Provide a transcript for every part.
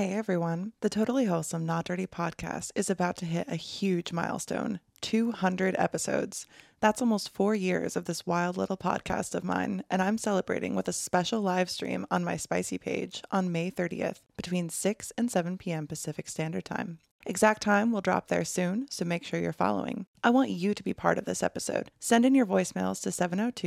Hey everyone, the Totally Wholesome Not Dirty podcast is about to hit a huge milestone, 200 episodes. That's almost 4 years of this wild little podcast of mine, and I'm celebrating with a special live stream on my Spicy page on May 30th between 6 and 7 p.m. Pacific Standard Time. Exact time will drop there soon, so make sure you're following. I want you to be part of this episode. Send in your voicemails to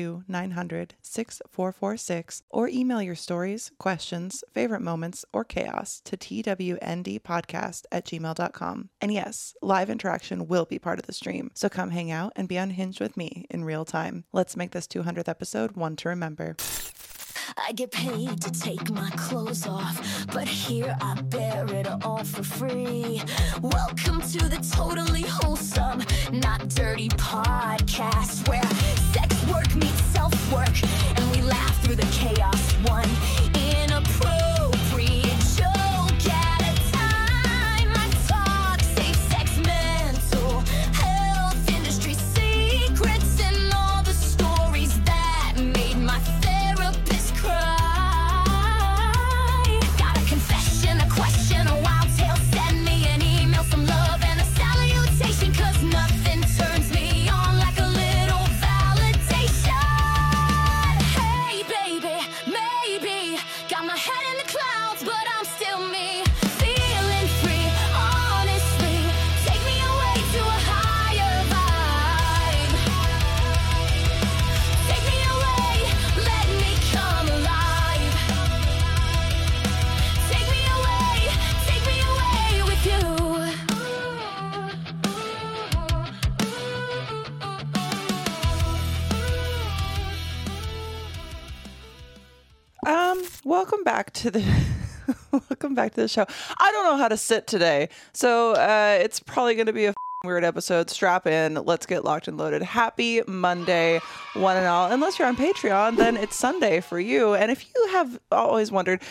702-900-6446 or email your stories, questions, favorite moments, or chaos to twndpodcast@gmail.com. And yes, live interaction will be part of the stream, so come hang out and be unhinged with me in real time. Let's make this 200th episode one to remember. I get paid to take my clothes off, but here I bear it all for free. Welcome to the Totally Wholesome Not Dirty podcast, where sex work meets self-work, and we laugh through the chaos one inappropriate joke at a time. I talk safe sex, mental health, industry secrets, and all the stories that made my therapist cry. Got a confession, a question, a wild tale, send me an email, some love and a salutation, cause nothing turns me on like a little validation. Hey baby, maybe, got my head in the clouds, but I'm still me, feeling free, honestly, take me away to a higher vibe. Take me away, let me come alive. Take me away with you. Welcome back to the welcome back to the show. I don't know how to sit today, so it's probably going to be a weird episode. Strap in. Let's get locked and loaded. Happy Monday, one and all. Unless you're on Patreon, then it's Sunday for you. And if you have always wondered,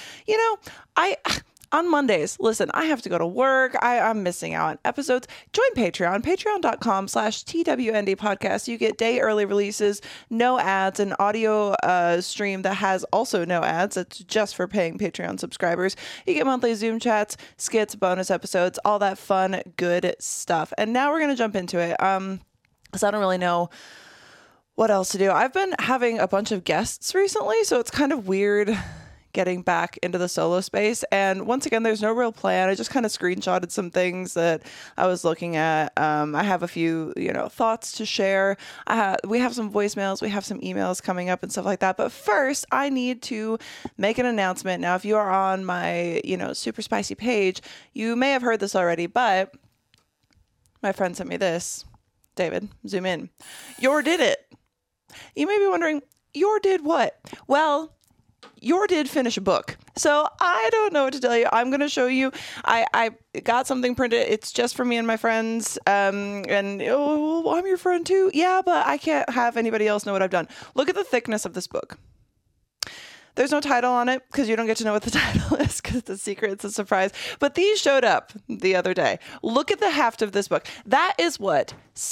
on Mondays, listen, I have to go to work. I'm missing out on episodes. Join Patreon, patreon.com/TWND podcast. You get day early releases, no ads, an audio stream that has also no ads. It's just for paying Patreon subscribers. You get monthly Zoom chats, skits, bonus episodes, all that fun, good stuff. And now we're going to jump into it. Because I don't really know what else to do. I've been having a bunch of guests recently, so it's kind of weird getting back into the solo space. And once again, there's no real plan. I just kind of screenshotted some things that I was looking at. I have a few, thoughts to share. We have some voicemails, we have some emails coming up and stuff like that. But first, I need to make an announcement. Now, if you are on my, super spicy page, you may have heard this already, but my friend sent me this. David, zoom in. Yor did it. You may be wondering, Yor did what? Well, Yor did finish a book. So I don't know what to tell you. I'm going to show you. I got something printed. It's just for me and my friends. I'm your friend too. Yeah, but I can't have anybody else know what I've done. Look at the thickness of this book. There's no title on it because you don't get to know what the title is because it's a secret. It's a surprise. But these showed up the other day. Look at the heft of this book. That is what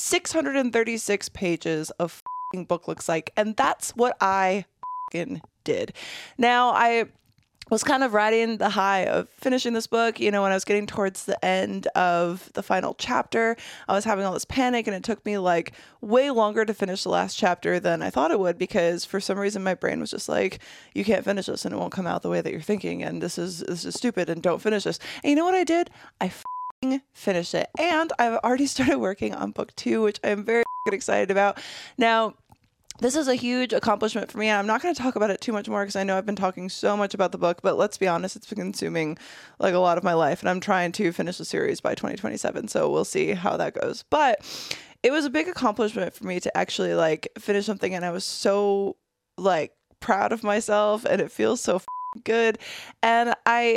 636 pages of book looks like. And that's what I did. Now, I was kind of riding the high of finishing this book. When I was getting towards the end of the final chapter, I was having all this panic, and it took me like way longer to finish the last chapter than I thought it would, because for some reason my brain was just like, you can't finish this and it won't come out the way that you're thinking, and this is stupid, and don't finish this. And you know what I did? I finished it, and I've already started working on book 2, which I'm very excited about. Now, this is a huge accomplishment for me. I'm not going to talk about it too much more because I know I've been talking so much about the book, but let's be honest, it's been consuming like a lot of my life, and I'm trying to finish the series by 2027. So we'll see how that goes. But it was a big accomplishment for me to actually like finish something, and I was so like proud of myself, and it feels so good. And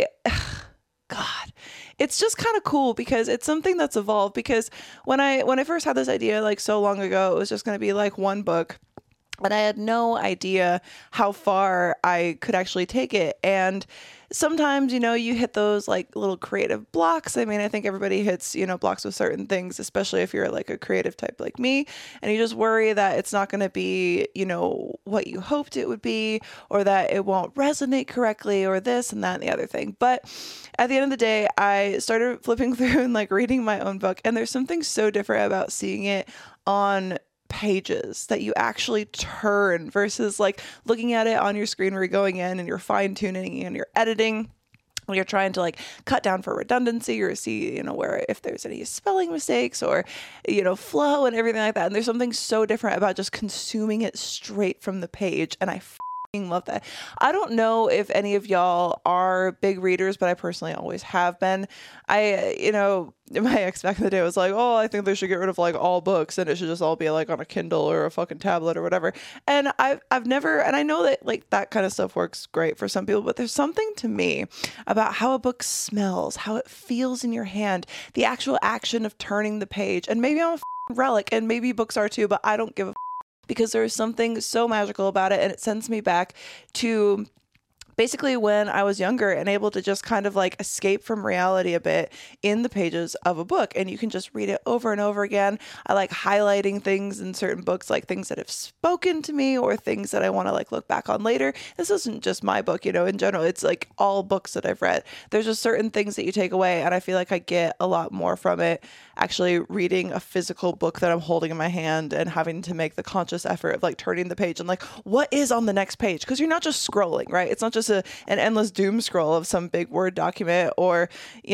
God, it's just kind of cool because it's something that's evolved, because when I first had this idea like so long ago, it was just going to be like one book. And I had no idea how far I could actually take it. And sometimes, you hit those like little creative blocks. I mean, I think everybody hits, blocks with certain things, especially if you're like a creative type like me, and you just worry that it's not going to be, what you hoped it would be, or that it won't resonate correctly, or this and that and the other thing. But at the end of the day, I started flipping through and like reading my own book. And there's something so different about seeing it on pages that you actually turn versus like looking at it on your screen where you're going in and you're fine tuning and you're editing. You're trying to like cut down for redundancy or see, where if there's any spelling mistakes or, flow and everything like that. And there's something so different about just consuming it straight from the page. And I love that. I don't know if any of y'all are big readers, but I personally always have been. My ex back in the day was like, oh, I think they should get rid of like all books and it should just all be like on a Kindle or a fucking tablet or whatever. And I've never, and I know that like that kind of stuff works great for some people, but there's something to me about how a book smells, how it feels in your hand, the actual action of turning the page. And maybe I'm a relic and maybe books are too, but I don't give a because there is something so magical about it. And it sends me back to basically when I was younger and able to just kind of like escape from reality a bit in the pages of a book. And you can just read it over and over again. I like highlighting things in certain books, like things that have spoken to me or things that I want to like look back on later. This isn't just my book, in general, it's like all books that I've read. There's just certain things that you take away. And I feel like I get a lot more from it actually reading a physical book that I'm holding in my hand and having to make the conscious effort of like turning the page and like, what is on the next page? Because you're not just scrolling, right? It's not just an endless doom scroll of some big Word document or,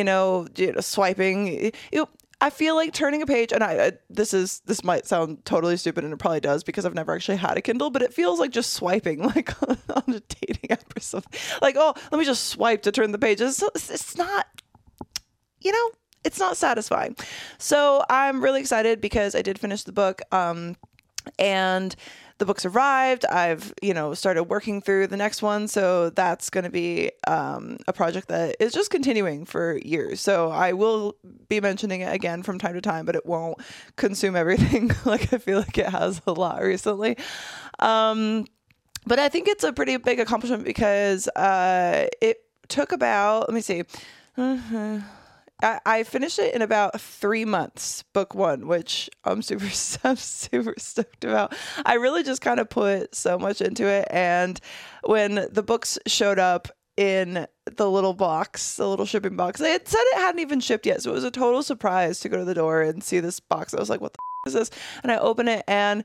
swiping. I feel like turning a page, and this might sound totally stupid, and it probably does because I've never actually had a Kindle, but it feels like just swiping, like on a dating app or something. Like, oh, let me just swipe to turn the pages. It's not, it's not satisfying. So I'm really excited because I did finish the book, and the book's arrived. I've, started working through the next one. So that's going to be a project that is just continuing for years. So I will be mentioning it again from time to time, but it won't consume everything. Like I feel like it has a lot recently. But I think it's a pretty big accomplishment because it took about, let me see. I finished it in about 3 months, book one, which I'm super stoked about. I really just kind of put so much into it. And when the books showed up in the little box, the little shipping box, they had said it hadn't even shipped yet. So it was a total surprise to go to the door and see this box. I was like, what the is this? And I open it and,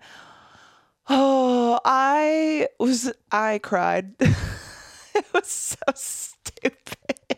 I cried. It was so stupid.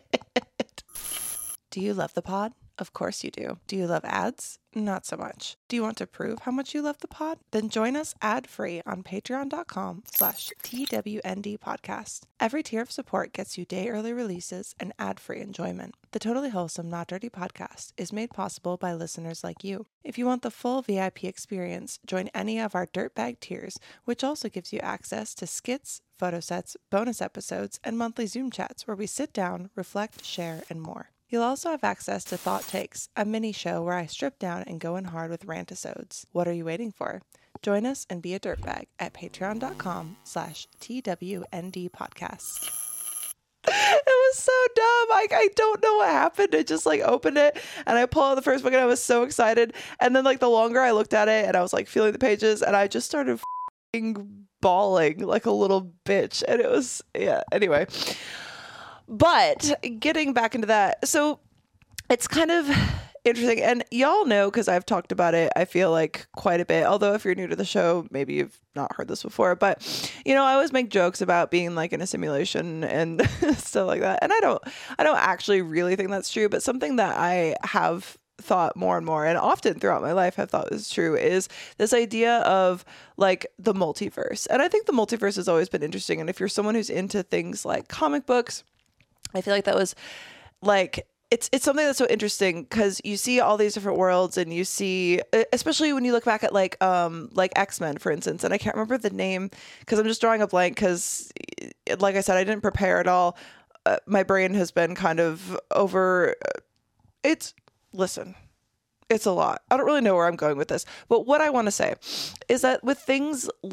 Do you love the pod? Of course you do. Do you love ads? Not so much. Do you want to prove how much you love the pod? Then join us ad-free on patreon.com/TWND podcast. Every tier of support gets you day early releases and ad-free enjoyment. The Totally Wholesome Not Dirty podcast is made possible by listeners like you. If you want the full VIP experience, join any of our dirtbag tiers, which also gives you access to skits, photo sets, bonus episodes, and monthly Zoom chats where we sit down, reflect, share, and more. You'll also have access to Thought Takes, a mini show where I strip down and go in hard with rantisodes. What are you waiting for? Join us and be a dirtbag at patreon.com/TWND podcast. It was so dumb. I don't know what happened. I just like opened it and I pulled out the first book and I was so excited. And then like the longer I looked at it and I was like feeling the pages and I just started bawling like a little bitch. And it was, anyway. But getting back into that, so it's kind of interesting. And y'all know, because I've talked about it, I feel like quite a bit. Although if you're new to the show, maybe you've not heard this before. But, I always make jokes about being like in a simulation and stuff like that. And I don't actually really think that's true. But something that I have thought more and more, and often throughout my life have thought is true, is this idea of like the multiverse. And I think the multiverse has always been interesting. And if you're someone who's into things like comic books, I feel like that was like, it's something that's so interesting because you see all these different worlds and you see, especially when you look back at like X-Men, for instance, and I can't remember the name because I'm just drawing a blank because like I said, I didn't prepare at all. My brain has been kind of over. Listen, it's a lot. I don't really know where I'm going with this, but what I want to say is that with things like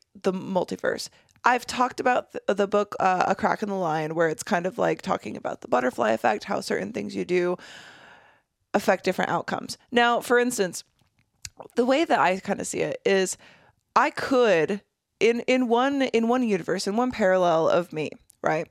the multiverse. I've talked about the book, A Crack in the Line, where it's kind of like talking about the butterfly effect, how certain things you do affect different outcomes. Now, for instance, the way that I kind of see it is I could, in one universe, in one parallel of me, right?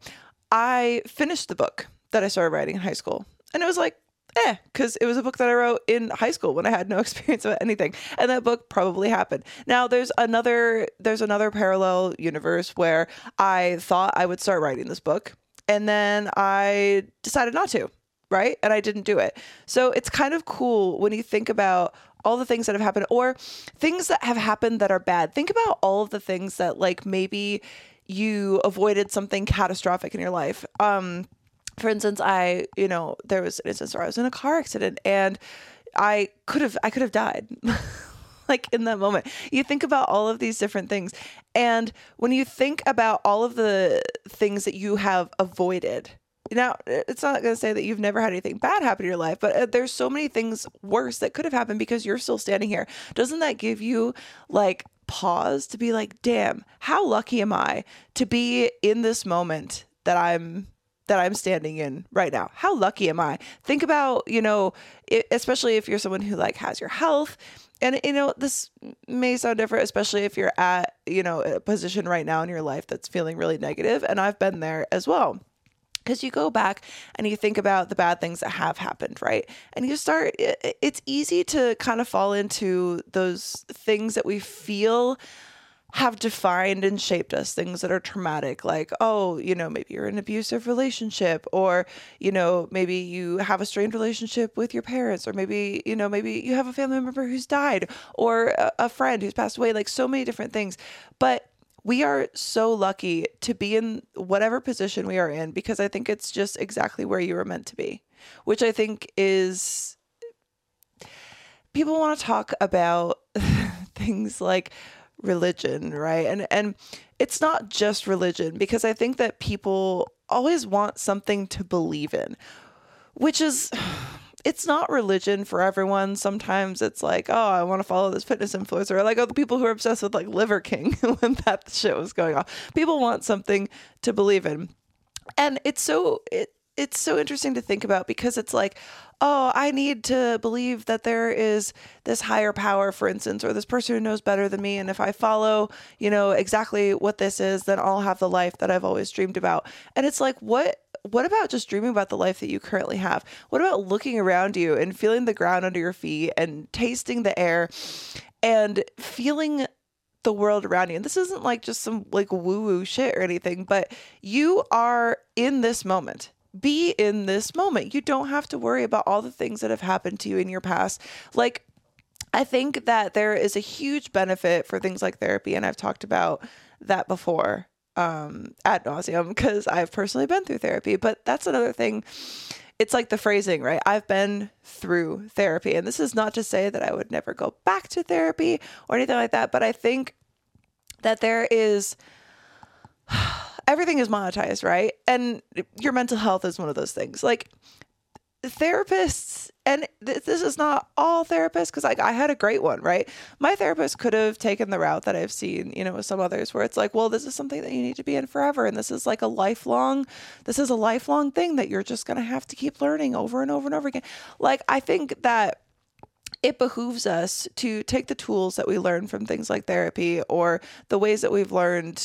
I finished the book that I started writing in high school, and it was like, because it was a book that I wrote in high school when I had no experience with anything. And that book probably happened. Now there's another parallel universe where I thought I would start writing this book, and then I decided not to, right? And I didn't do it. So it's kind of cool when you think about all the things that have happened, or things that have happened that are bad. Think about all of the things that, like, maybe you avoided something catastrophic in your life. For instance, there was an instance where I was in a car accident and I could have died like in that moment. You think about all of these different things. And when you think about all of the things that you have avoided, now it's not going to say that you've never had anything bad happen in your life, but there's so many things worse that could have happened because you're still standing here. Doesn't that give you like pause to be like, damn, how lucky am I to be in this moment that I'm standing in right now? How lucky am I? Think about, especially if you're someone who like has your health, and this may sound different, especially if you're at, a position right now in your life that's feeling really negative. And I've been there as well. Because you go back and you think about the bad things that have happened, right? And it's easy to kind of fall into those things that we feel have defined and shaped us, things that are traumatic, like, maybe you're in an abusive relationship, or, maybe you have a strained relationship with your parents, or maybe you have a family member who's died, or a friend who's passed away, like so many different things. But we are so lucky to be in whatever position we are in, because I think it's just exactly where you were meant to be, which I think is, people want to talk about things like religion, right? And it's not just religion, because I think that people always want something to believe in, which is, it's not religion for everyone. Sometimes it's like, oh, I want to follow this fitness influencer, or like, the people who are obsessed with like Liver King when that shit was going on. People want something to believe in. And it's so interesting to think about, because it's like, oh, I need to believe that there is this higher power, for instance, or this person who knows better than me. And if I follow, exactly what this is, then I'll have the life that I've always dreamed about. And it's like, what about just dreaming about the life that you currently have? What about looking around you and feeling the ground under your feet and tasting the air and feeling the world around you? And this isn't like just some like woo-woo shit or anything, but you are in this moment. Be in this moment. You don't have to worry about all the things that have happened to you in your past. Like, I think that there is a huge benefit for things like therapy, and I've talked about that before ad nauseum, because I've personally been through therapy. But that's another thing. It's like the phrasing, right? I've been through therapy, and this is not to say that I would never go back to therapy or anything like that, but I think that there is, everything is monetized, right? And your mental health is one of those things. Like, therapists, and this is not all therapists, because like I had a great one, right? My therapist could have taken the route that I've seen, with some others, where it's like, well, this is something that you need to be in forever, and this is a lifelong thing that you're just going to have to keep learning over and over and over again. Like, I think that it behooves us to take the tools that we learn from things like therapy, or the ways that we've learned,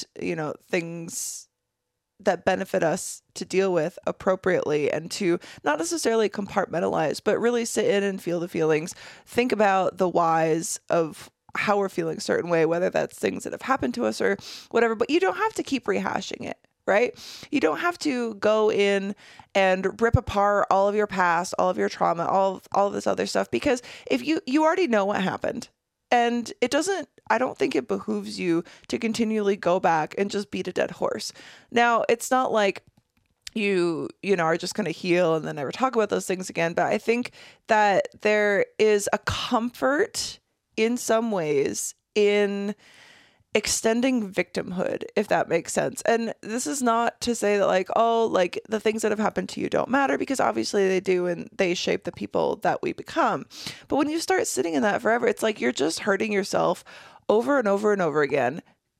things that benefit us, to deal with appropriately, and to not necessarily compartmentalize, but really sit in and feel the feelings. Think about the whys of how we're feeling a certain way, whether that's things that have happened to us or whatever, but you don't have to keep rehashing it, right? You don't have to go in and rip apart all of your past, all of your trauma, all of this other stuff, because if you already know what happened, and I don't think it behooves you to continually go back and just beat a dead horse. Now, it's not like you are just going to heal and then never talk about those things again. But I think that there is a comfort in some ways in extending victimhood, if that makes sense. And this is not to say that like, oh, like the things that have happened to you don't matter, because obviously they do, and they shape the people that we become. But when you start sitting in that forever, it's like you're just hurting yourself over and over and over again.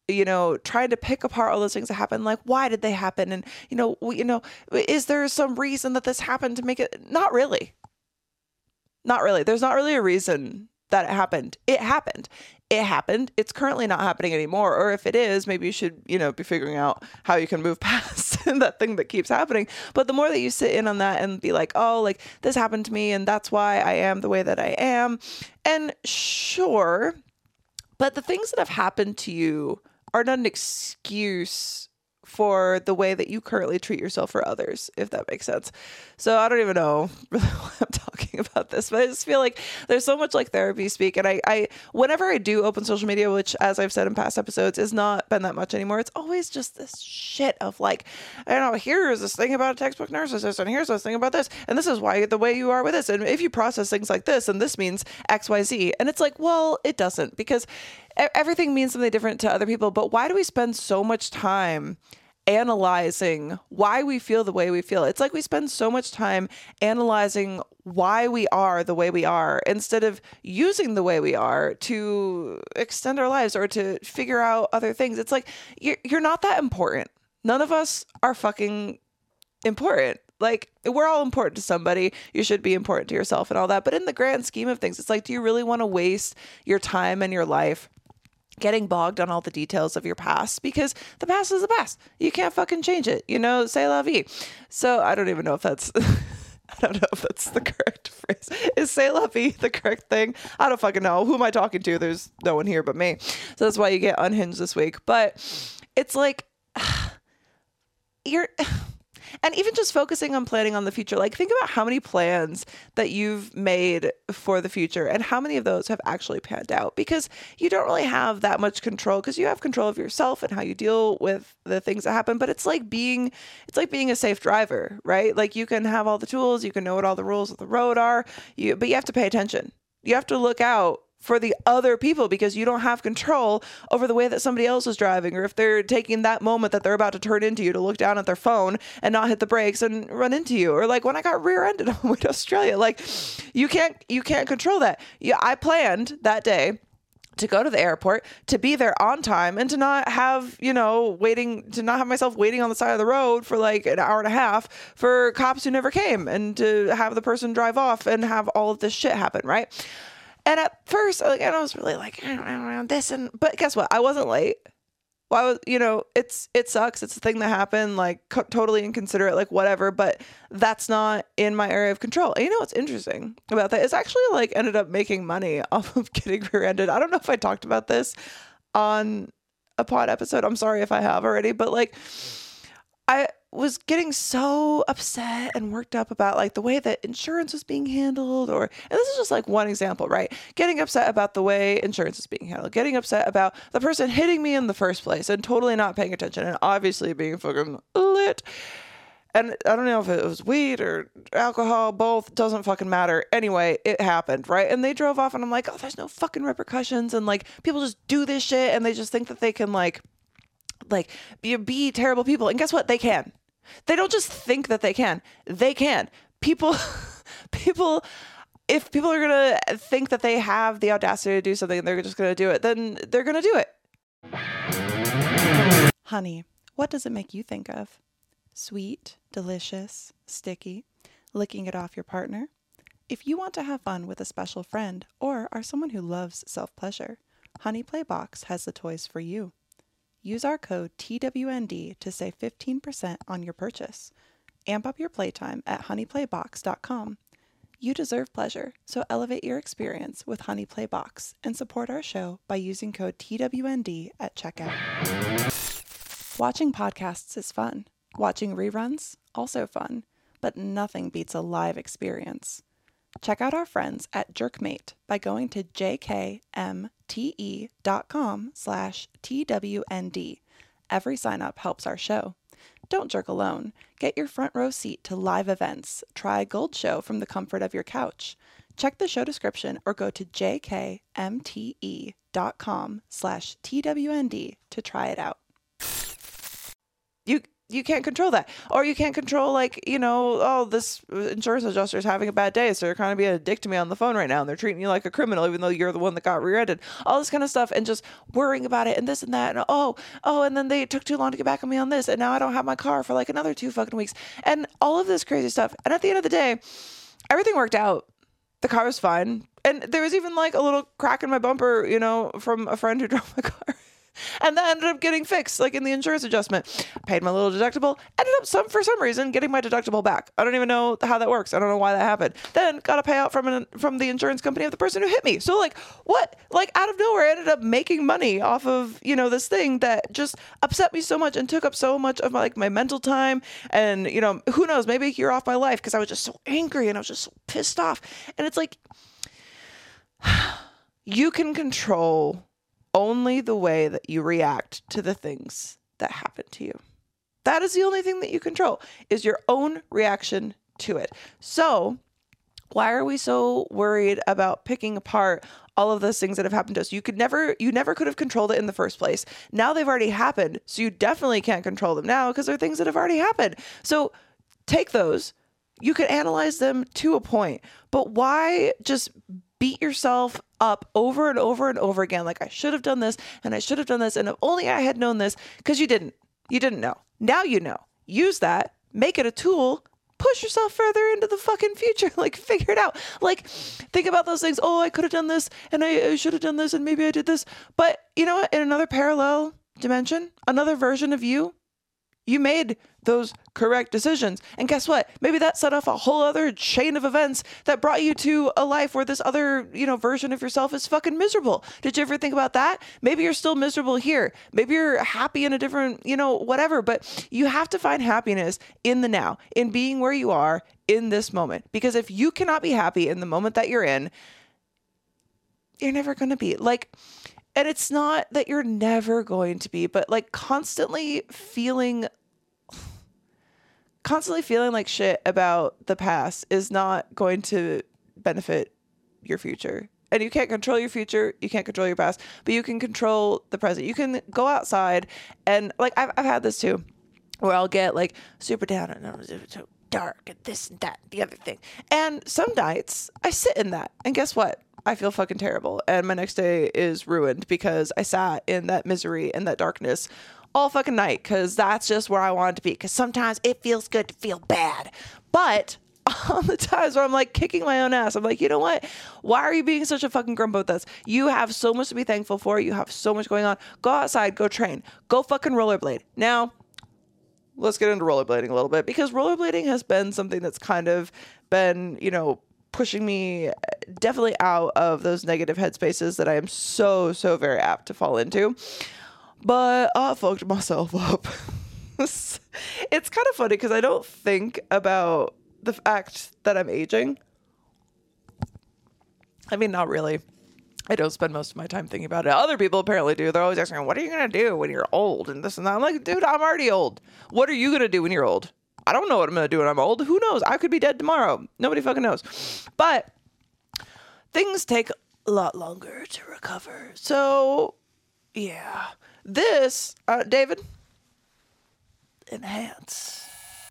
trying to pick apart all those things that happen. Like, why did they happen? And, is there some reason that this happened to make it? Not really. Not really. There's not really a reason that it happened. It happened. It happened. It's currently not happening anymore. Or if it is, maybe you should, be figuring out how you can move past that thing that keeps happening. But the more that you sit in on that and be like, oh, like this happened to me and that's why I am the way that I am. And sure, but the things that have happened to you are not an excuse for the way that you currently treat yourself or others, if that makes sense. So I don't even know really why I'm talking about this, but I just feel like there's so much like therapy speak. And I whenever I do open social media, which as I've said in past episodes, is not been that much anymore, it's always just this shit of like, here's this thing about a textbook narcissist, and here's this thing about this, and this is why the way you are with this. And if you process things like this, and this means X, Y, Z. And it's like, well, it doesn't, because everything means something different to other people. But why do we spend so much time analyzing why we feel the way we feel? It's like we spend so much time analyzing why we are the way we are instead of using the way we are to extend our lives or to figure out other things. It's like you're not that important. None of us are fucking important. Like, we're all important to somebody. You should be important to yourself and all that. But in the grand scheme of things, it's like, do you really want to waste your time and your life getting bogged on all the details of your past? Because the past is the past. You can't fucking change it. C'est la vie. So I don't even know if that's, I don't know if that's the correct phrase. Is c'est la vie the correct thing? I don't fucking know. Who am I talking to? There's no one here but me. So that's why you get unhinged this week. But it's like, and even just focusing on planning on the future, like think about how many plans that you've made for the future and how many of those have actually panned out, because you don't really have that much control, because you have control of yourself and how you deal with the things that happen. But it's like being a safe driver, right? Like you can have all the tools, you can know what all the rules of the road are, but you have to pay attention. You have to look out for the other people, because you don't have control over the way that somebody else is driving, or if they're taking that moment that they're about to turn into you to look down at their phone and not hit the brakes and run into you. Or like when I got rear-ended on the way to Australia, like you can't control that. Yeah, I planned that day to go to the airport, to be there on time, and to not have, to not have myself waiting on the side of the road for like an hour and a half for cops who never came, and to have the person drive off and have all of this shit happen, right? And at first, I was really like, I don't know this, but guess what? I wasn't late. Well, it sucks. It's a thing that happened, like totally inconsiderate, like whatever, but that's not in my area of control. And what's interesting about that is actually like ended up making money off of getting rear-ended. I don't know if I talked about this on a pod episode. I'm sorry if I have already, but like I was getting so upset and worked up about like the way that insurance was being handled, and this is just like one example, right? Getting upset about the way insurance is being handled, getting upset about the person hitting me in the first place and totally not paying attention, and obviously being fucking lit. And I don't know if it was weed or alcohol, both, doesn't fucking matter. Anyway, it happened, right? And they drove off, and I'm like, oh, there's no fucking repercussions, and like people just do this shit and they just think that they can like be terrible people. And guess what? They can. They don't just think that they can. They can. People, if people are going to think that they have the audacity to do something and they're just going to do it, then they're going to do it. Honey, what does it make you think of? Sweet, delicious, sticky, licking it off your partner? If you want to have fun with a special friend or are someone who loves self-pleasure, Honey Playbox has the toys for you. Use our code TWND to save 15% on your purchase. Amp up your playtime at honeyplaybox.com. You deserve pleasure, so elevate your experience with Honey Playbox and support our show by using code TWND at checkout. Watching podcasts is fun. Watching reruns, also fun, but nothing beats a live experience. Check out our friends at Jerkmate by going to jkmte.com/TWND. Every sign up helps our show. Don't jerk alone. Get your front row seat to live events. Try a Gold Show from the comfort of your couch. Check the show description or go to jkmte.com/TWND to try it out. you can't control that. Or you can't control, like, you know, oh, this insurance adjuster is having a bad day, so they're kind of being a dick to me on the phone right now, and they're treating you like a criminal, even though you're the one that got rear-ended. All this kind of stuff, and just worrying about it, and this and that, and and then they took too long to get back on me on this, and now I don't have my car for like another 2 fucking weeks, and all of this crazy stuff. And at the end of the day, everything worked out. The car was fine. And there was even like a little crack in my bumper, you know, from a friend who drove my car. And that ended up getting fixed, like in the insurance adjustment. I paid my little deductible, ended up for some reason getting my deductible back. I don't even know how that works. I don't know why that happened. Then got a payout from the insurance company of the person who hit me. So like, what? Like out of nowhere, I ended up making money off of, you know, this thing that just upset me so much and took up so much of my mental time. And, you know, who knows, maybe a year off my life because I was just so angry and I was just so pissed off. And it's like, you can control only the way that you react to the things that happen to you. That is the only thing that you control, is your own reaction to it. So why are we so worried about picking apart all of those things that have happened to us? You never could have controlled it in the first place. Now they've already happened. So you definitely can't control them now because they're things that have already happened. So take those. You can analyze them to a point, but why just beat yourself up over and over and over again? Like, I should have done this and I should have done this. And if only I had known this, because you didn't know. Now you know. Use that, make it a tool, push yourself further into the fucking future. Like, figure it out. Like, think about those things. Oh, I could have done this and I should have done this and maybe I did this. But you know what? In another parallel dimension, another version of you, you made those correct decisions. And guess what? Maybe that set off a whole other chain of events that brought you to a life where this other, you know, version of yourself is fucking miserable. Did you ever think about that? Maybe you're still miserable here. Maybe you're happy in a different, you know, whatever. But you have to find happiness in the now, in being where you are in this moment. Because if you cannot be happy in the moment that you're in, you're never going to be. Like, and it's not that you're never going to be, but like constantly feeling like shit about the past is not going to benefit your future. And you can't control your future. You can't control your past, but you can control the present. You can go outside and like, I've had this too, where I'll get like super down and so dark and this and that, and the other thing. And some nights I sit in that and guess what? I feel fucking terrible. And my next day is ruined because I sat in that misery and that darkness all fucking night because that's just where I wanted to be. Because sometimes it feels good to feel bad. But on the times where I'm like kicking my own ass, I'm like, you know what? Why are you being such a fucking grumpo with us? You have so much to be thankful for. You have so much going on. Go outside, go train, go fucking rollerblade. Now, let's get into rollerblading a little bit because rollerblading has been something that's kind of been, you know, pushing me definitely out of those negative headspaces that I am so very apt to fall into. But I fucked myself up. It's kind of funny because I don't think about the fact that I'm aging. I mean, not really. I don't spend most of my time thinking about it. Other people apparently do. They're always asking, what are you going to do when you're old and this and that? I'm like, dude, I'm already old. What are you going to do when you're old? I don't know what I'm going to do when I'm old. Who knows? I could be dead tomorrow. Nobody fucking knows. But things take a lot longer to recover. So, yeah. This, David, enhance.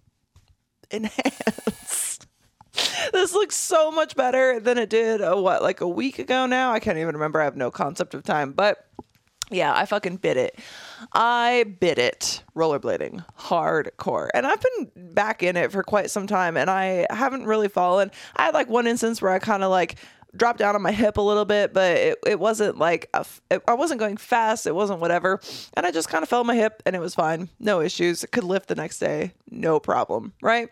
This looks so much better than it did, like a week ago now? I can't even remember. I have no concept of time. But yeah, I fucking bit it. Rollerblading hardcore. And I've been back in it for quite some time and I haven't really fallen. I had like one instance where I kind of like dropped down on my hip a little bit, but it wasn't like, I wasn't going fast. It wasn't whatever. And I just kind of fell on my hip and it was fine. No issues. Could lift the next day. No problem. Right?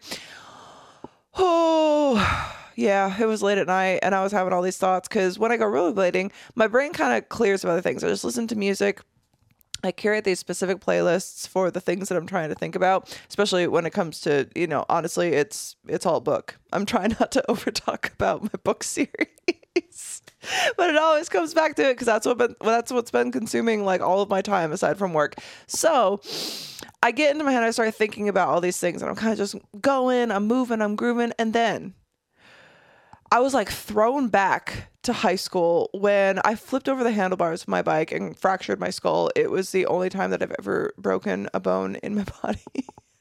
Oh, yeah, it was late at night and I was having all these thoughts because when I go rollerblading, my brain kind of clears of other things. I just listen to music. I curate these specific playlists for the things that I'm trying to think about, especially when it comes to, you know, honestly, it's all book. I'm trying not to over talk about my book series, but it always comes back to it because that's what's been consuming like all of my time aside from work. So I get into my head, I start thinking about all these things and I'm kind of just going, I'm moving, I'm grooving. And then I was like thrown back to high school when I flipped over the handlebars of my bike and fractured my skull. It was the only time that I've ever broken a bone in my body.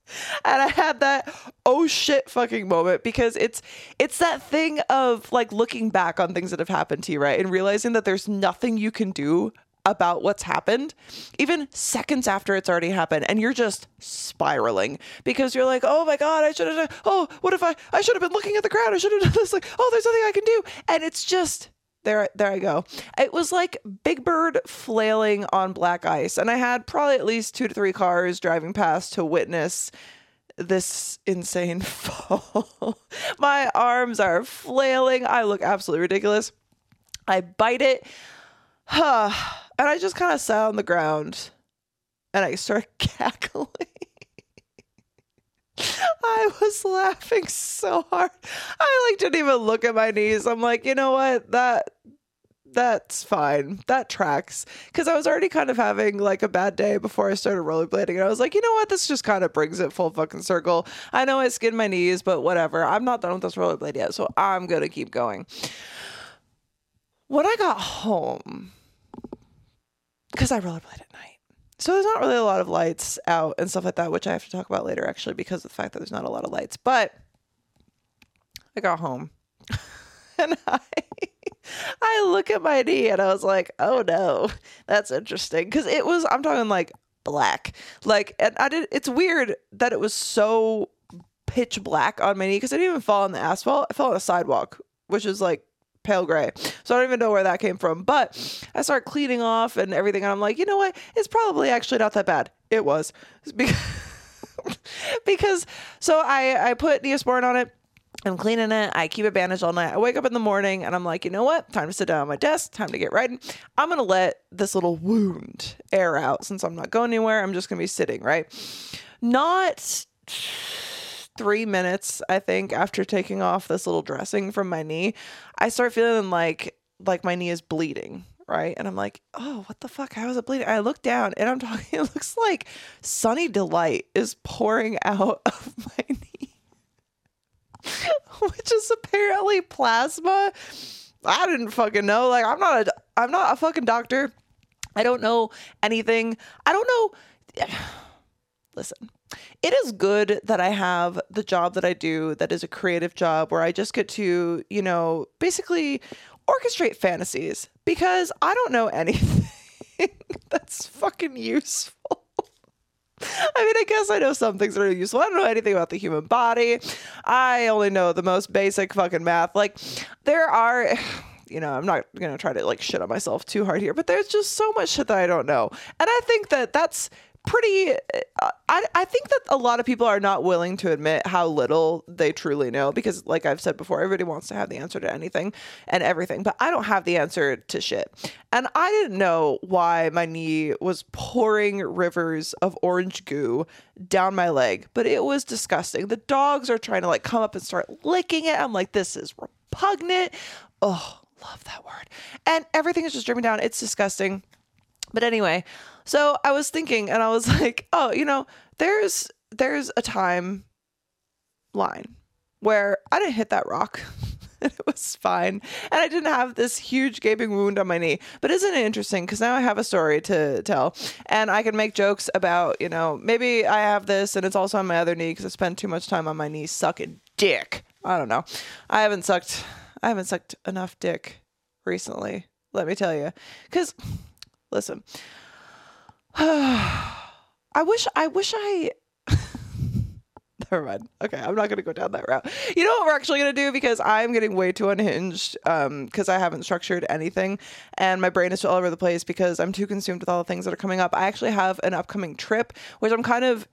And I had that oh shit fucking moment because it's that thing of like looking back on things that have happened to you, right? And realizing that there's nothing you can do about what's happened, even seconds after it's already happened, and you're just spiraling because you're like, oh my God, I should have, oh, what if I should have been looking at the ground, I should have done this, like, oh, there's nothing I can do. And it's just there I go. It was like Big Bird flailing on black ice, and I had probably at least 2 to 3 cars driving past to witness this insane fall. My arms are flailing. I look absolutely ridiculous. I bite it. And I just kind of sat on the ground and I started cackling. I was laughing so hard. I like didn't even look at my knees. I'm like, you know what? That's fine. That tracks. Because I was already kind of having like a bad day before I started rollerblading. And I was like, you know what? This just kind of brings it full fucking circle. I know I skinned my knees, but whatever. I'm not done with this rollerblade yet. So I'm going to keep going. When I got home, because I rollerblade at night, so there's not really a lot of lights out and stuff like that, which I have to talk about later, actually, because of the fact that there's not a lot of lights. But I got home and I look at my knee and I was like, oh no, that's interesting. Because it was, I'm talking like black. Like, and it's weird that it was so pitch black on my knee because I didn't even fall on the asphalt. I fell on a sidewalk, which is like pale gray. So I don't even know where that came from. But I start cleaning off and everything. And I'm like, you know what? It's probably actually not that bad. It was. Because so I put Neosporin on it. I'm cleaning it. I keep it bandaged all night. I wake up in the morning and I'm like, you know what? Time to sit down at my desk. Time to get right. I'm going to let this little wound air out since I'm not going anywhere. I'm just going to be sitting, right? Not 3 minutes, I think, after taking off this little dressing from my knee, I start feeling like my knee is bleeding, right? And I'm like, oh, what the fuck? How is it bleeding? I look down and I'm talking, it looks like Sunny Delight is pouring out of my knee, which is apparently plasma. I didn't fucking know. Like, I'm not a fucking doctor. I don't know anything. I don't know. Listen. It is good that I have the job that I do that is a creative job where I just get to, you know, basically orchestrate fantasies because I don't know anything that's fucking useful. I mean, I guess I know some things that are useful. I don't know anything about the human body. I only know the most basic fucking math. Like, there are, you know, I'm not going to try to like shit on myself too hard here, but there's just so much shit that I don't know. And I think that that's pretty, I think that a lot of people are not willing to admit how little they truly know because, like I've said before, everybody wants to have the answer to anything and everything, but I don't have the answer to shit. And I didn't know why my knee was pouring rivers of orange goo down my leg, but it was disgusting. The dogs are trying to like come up and start licking it. I'm like, this is repugnant. Oh, love that word. And everything is just dripping down. It's disgusting. But anyway, so I was thinking and I was like, oh, you know, there's a timeline where I didn't hit that rock and it was fine. And I didn't have this huge gaping wound on my knee. But isn't it interesting? Because now I have a story to tell and I can make jokes about, you know, maybe I have this and it's also on my other knee because I spend too much time on my knee sucking dick. I don't know. I haven't sucked enough dick recently, let me tell you. Because listen, I wish I never mind. Okay, I'm not going to go down that route. You know what we're actually going to do? Because I'm getting way too unhinged because I haven't structured anything and my brain is all over the place because I'm too consumed with all the things that are coming up. I actually have an upcoming trip, which I'm kind of...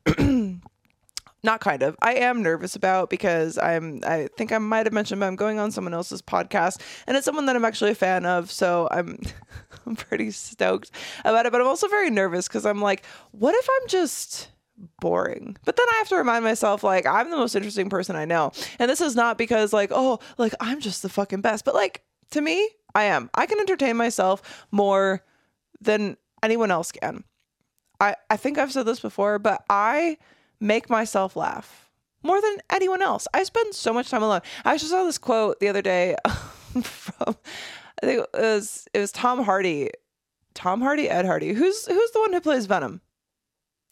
I am nervous about because I think I might have mentioned, but I'm going on someone else's podcast and it's someone that I'm actually a fan of. So I'm pretty stoked about it, but I'm also very nervous because I'm like, what if I'm just boring? But then I have to remind myself, like, I'm the most interesting person I know. And this is not because like, oh, like I'm just the fucking best, but like to me, I am. I can entertain myself more than anyone else can. I think I've said this before, but I make myself laugh more than anyone else. I spend so much time alone. I actually saw this quote the other day from, I think it was Tom Hardy, Ed Hardy. Who's the one who plays Venom?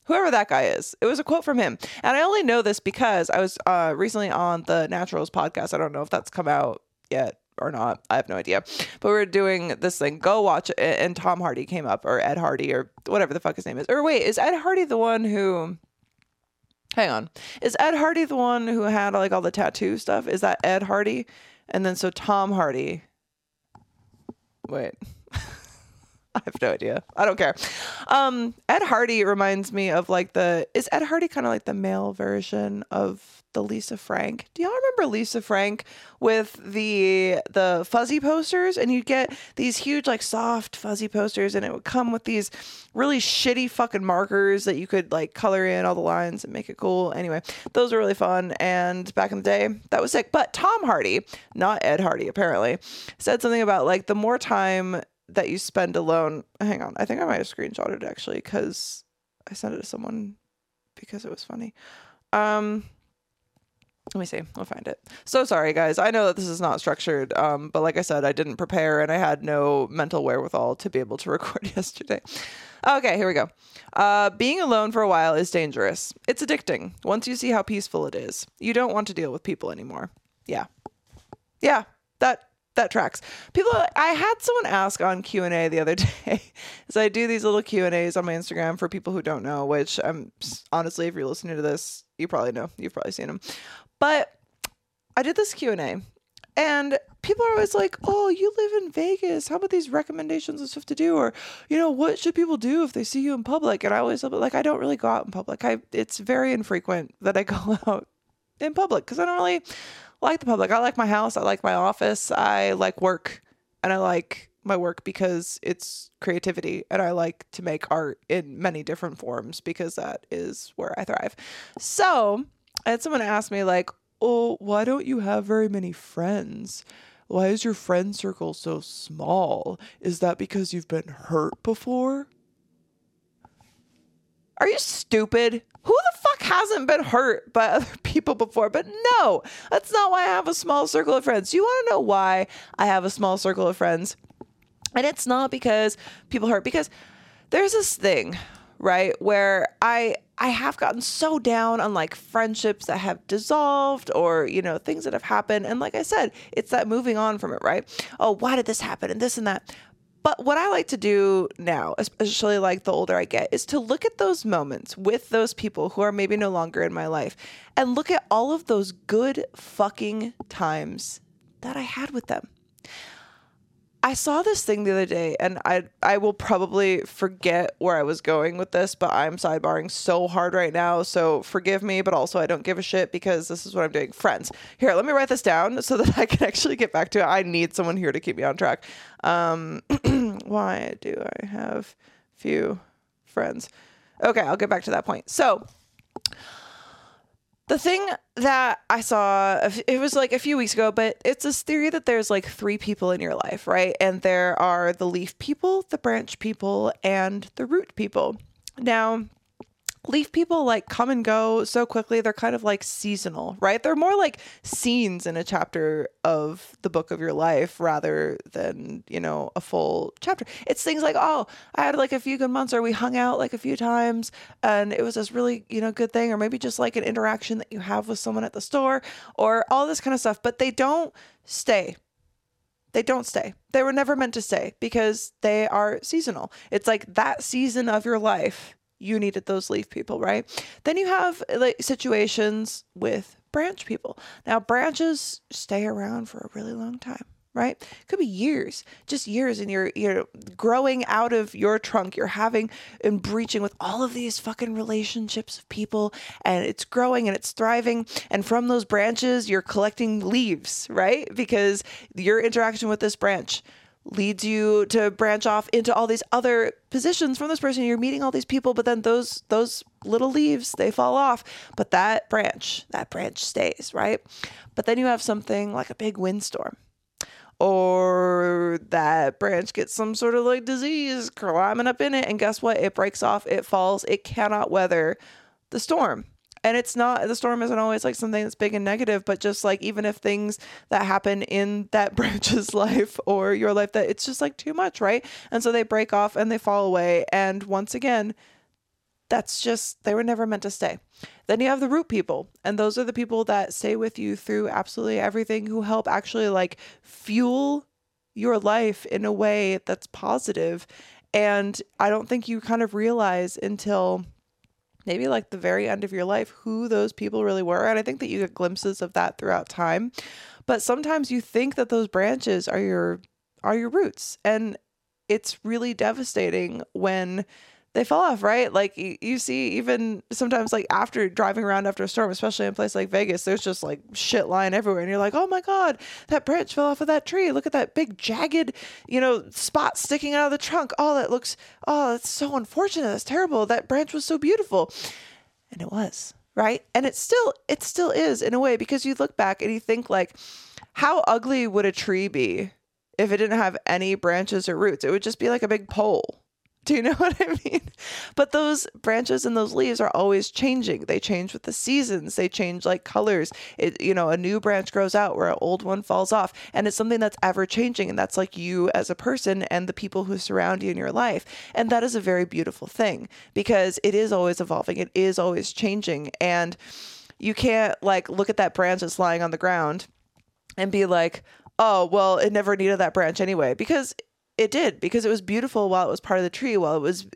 Whoever that guy is. It was a quote from him. And I only know this because I was recently on the Naturals podcast. I don't know if that's come out yet or not. I have no idea. But we were doing this thing. Go watch it. And Tom Hardy came up, or Ed Hardy, or whatever the fuck his name is. Or wait, is Ed Hardy the one who... Hang on. Is Ed Hardy the one who had like all the tattoo stuff? Is that Ed Hardy? And then so Tom Hardy... Wait... I have no idea. I don't care. Ed Hardy reminds me of like is Ed Hardy kind of like the male version of the Lisa Frank? Do y'all remember Lisa Frank with the fuzzy posters? And you'd get these huge like soft fuzzy posters, and it would come with these really shitty fucking markers that you could like color in all the lines and make it cool. Anyway, those were really fun. And back in the day, that was sick. But Tom Hardy, not Ed Hardy apparently, said something about like the more time that you spend alone. Hang on. I think I might have screenshotted it actually because I sent it to someone because it was funny. Let me see. I'll find it. So sorry, guys. I know that this is not structured, but like I said, I didn't prepare and I had no mental wherewithal to be able to record yesterday. Okay, here we go. Being alone for a while is dangerous. It's addicting. Once you see how peaceful it is, you don't want to deal with people anymore. Yeah, that tracks. I had someone ask on Q&A the other day, so I do these little Q&As on my Instagram for people who don't know, which honestly, if you're listening to this, you probably know. You've probably seen them. But I did this Q&A, and people are always like, oh, you live in Vegas. How about these recommendations of stuff to do? Or, what should people do if they see you in public? And I always like, I don't really go out in public. It's very infrequent that I go out in public because I don't really like the public. I like my house. I like my office. I like work, and I like my work because it's creativity, and I like to make art in many different forms because that is where I thrive. So I had someone ask me like, oh, why don't you have very many friends? Why is your friend circle so small? Is that because you've been hurt before? Are you stupid? Who the fuck hasn't been hurt by other people before? But no, that's not why I have a small circle of friends. You want to know why I have a small circle of friends? And it's not because people hurt, because there's this thing, right, where I have gotten so down on like friendships that have dissolved or, things that have happened. And like I said, it's that moving on from it, right? Oh, why did this happen? And this and that. But what I like to do now, especially like the older I get, is to look at those moments with those people who are maybe no longer in my life and look at all of those good fucking times that I had with them. I saw this thing the other day, and I will probably forget where I was going with this, but I'm sidebarring so hard right now, so forgive me, but also I don't give a shit because this is what I'm doing. Friends. Here, let me write this down so that I can actually get back to it. I need someone here to keep me on track. Why do I have few friends? Okay, I'll get back to that point. So the thing that I saw, it was like a few weeks ago, but it's this theory that there's like 3 people in your life, right? And there are the leaf people, the branch people, and the root people. Now, leaf people like come and go so quickly. They're kind of like seasonal, right? They're more like scenes in a chapter of the book of your life rather than, a full chapter. It's things like, oh, I had like a few good months, or we hung out like a few times and it was this really, good thing, or maybe just like an interaction that you have with someone at the store or all this kind of stuff, but they don't stay. They don't stay. They were never meant to stay because they are seasonal. It's like that season of your life. You needed those leaf people, right? Then you have like situations with branch people. Now, branches stay around for a really long time, right? It could be years, just years, and you're growing out of your trunk. You're having and breaching with all of these fucking relationships of people, and it's growing and it's thriving. And from those branches, you're collecting leaves, right? Because your interaction with this branch leads you to branch off into all these other positions from this person. You're meeting all these people, but then those little leaves, they fall off. But that branch stays, right? But then you have something like a big windstorm, or that branch gets some sort of like disease climbing up in it. And guess what? It breaks off, it falls, it cannot weather the storm. And the storm isn't always like something that's big and negative, but just like even if things that happen in that branch's life or your life, that it's just like too much, right? And so they break off and they fall away. And once again, that's just, they were never meant to stay. Then you have the root people, and those are the people that stay with you through absolutely everything, who help actually like fuel your life in a way that's positive. And I don't think you kind of realize until maybe like the very end of your life who those people really were. And I think that you get glimpses of that throughout time. But sometimes you think that those branches are your roots, and it's really devastating when they fall off, right? Like you see, even sometimes like after driving around after a storm, especially in a place like Vegas, there's just like shit lying everywhere. And you're like, oh my God, that branch fell off of that tree. Look at that big jagged, spot sticking out of the trunk. Oh, that's so unfortunate. That's terrible. That branch was so beautiful. And it was, right? And it still is in a way, because you look back and you think like, how ugly would a tree be if it didn't have any branches or roots? It would just be like a big pole. Do you know what I mean? But those branches and those leaves are always changing. They change with the seasons. They change like colors. A new branch grows out where an old one falls off. And it's something that's ever changing. And that's like you as a person and the people who surround you in your life. And that is a very beautiful thing, because it is always evolving. It is always changing. And you can't like look at that branch that's lying on the ground and be like, oh, well, it never needed that branch anyway, because it did, because it was beautiful while it was part of the tree, while it was,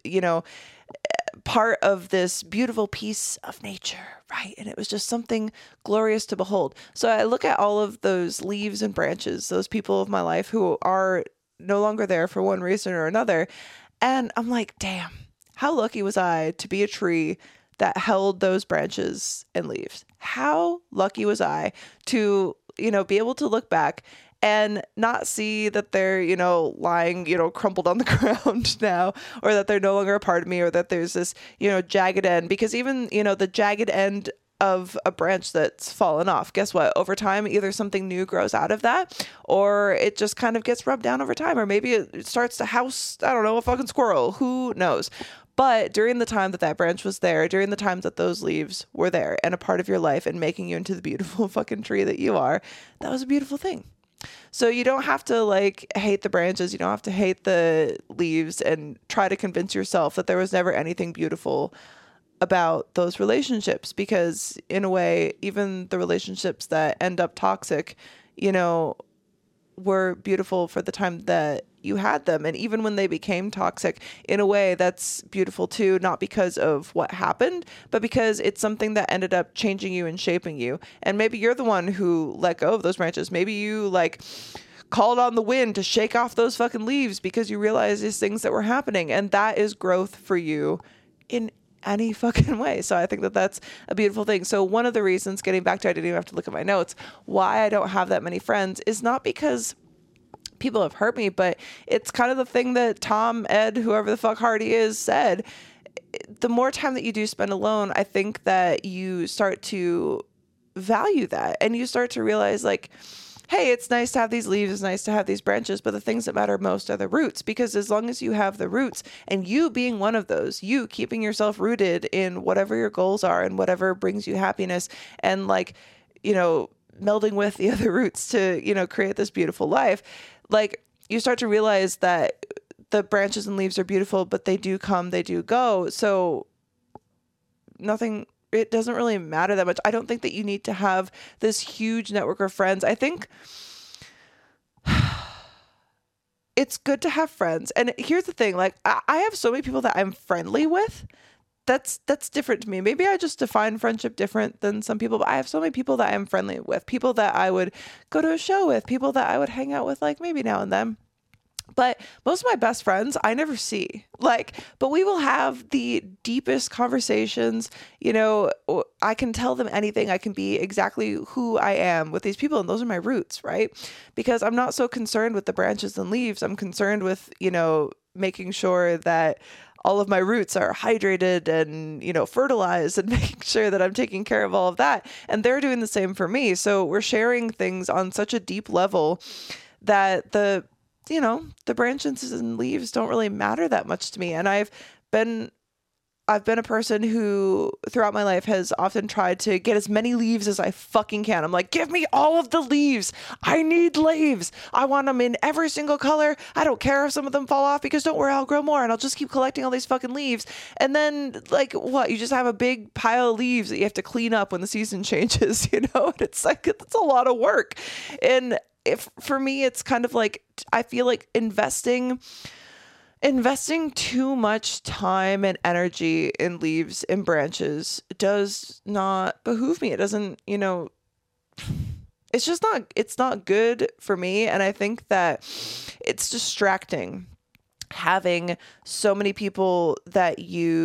part of this beautiful piece of nature, right? And it was just something glorious to behold. So I look at all of those leaves and branches, those people of my life who are no longer there for one reason or another. And I'm like, damn, how lucky was I to be a tree that held those branches and leaves? How lucky was I to, be able to look back and not see that they're, lying, crumpled on the ground now, or that they're no longer a part of me, or that there's this, jagged end. Because even, the jagged end of a branch that's fallen off, guess what? Over time, either something new grows out of that, or it just kind of gets rubbed down over time, or maybe it starts to house, I don't know, a fucking squirrel. Who knows? But during the time that branch was there, during the time that those leaves were there and a part of your life and making you into the beautiful fucking tree that you are, that was a beautiful thing. So you don't have to like hate the branches. You don't have to hate the leaves and try to convince yourself that there was never anything beautiful about those relationships, because in a way, even the relationships that end up toxic, were beautiful for the time that you had them. And even when they became toxic, in a way, that's beautiful too, not because of what happened, but because it's something that ended up changing you and shaping you. And maybe you're the one who let go of those branches. Maybe you like called on the wind to shake off those fucking leaves because you realized these things that were happening. And that is growth for you in any fucking way. So I think that that's a beautiful thing. So one of the reasons, getting back to, I didn't even have to look at my notes, why I don't have that many friends is not because people have hurt me, but it's kind of the thing that Tom, Ed, whoever the fuck Hardy is, said. The more time that you do spend alone, I think that you start to value that, and you start to realize like, hey, it's nice to have these leaves, it's nice to have these branches, but the things that matter most are the roots, because as long as you have the roots, and you being one of those, you keeping yourself rooted in whatever your goals are and whatever brings you happiness, and like, melding with the other roots to, create this beautiful life, like you start to realize that the branches and leaves are beautiful, but they do come, they do go. So it doesn't really matter that much. I don't think that you need to have this huge network of friends. I think it's good to have friends. And here's the thing, like I have so many people that I'm friendly with. That's different to me. Maybe I just define friendship different than some people, but I have so many people that I'm friendly with, people that I would go to a show with, people that I would hang out with, like maybe now and then. But most of my best friends, I never see, but we will have the deepest conversations. I can tell them anything. I can be exactly who I am with these people. And those are my roots, right? Because I'm not so concerned with the branches and leaves. I'm concerned with, making sure that all of my roots are hydrated and, fertilized, and making sure that I'm taking care of all of that. And they're doing the same for me. So we're sharing things on such a deep level that the branches and leaves don't really matter that much to me. And I've been I've been a person who throughout my life has often tried to get as many leaves as I fucking can. I'm like, give me all of the leaves. I need leaves. I want them in every single color. I don't care if some of them fall off because don't worry, I'll grow more and I'll just keep collecting all these fucking leaves. And then like what? You just have a big pile of leaves that you have to clean up when the season changes, you know? And it's like, it's a lot of work. And if for me, it's kind of like, I feel like investing too much time and energy in leaves and branches does not behoove me. It doesn't, you know, it's not good for me. And I think that it's distracting having so many people that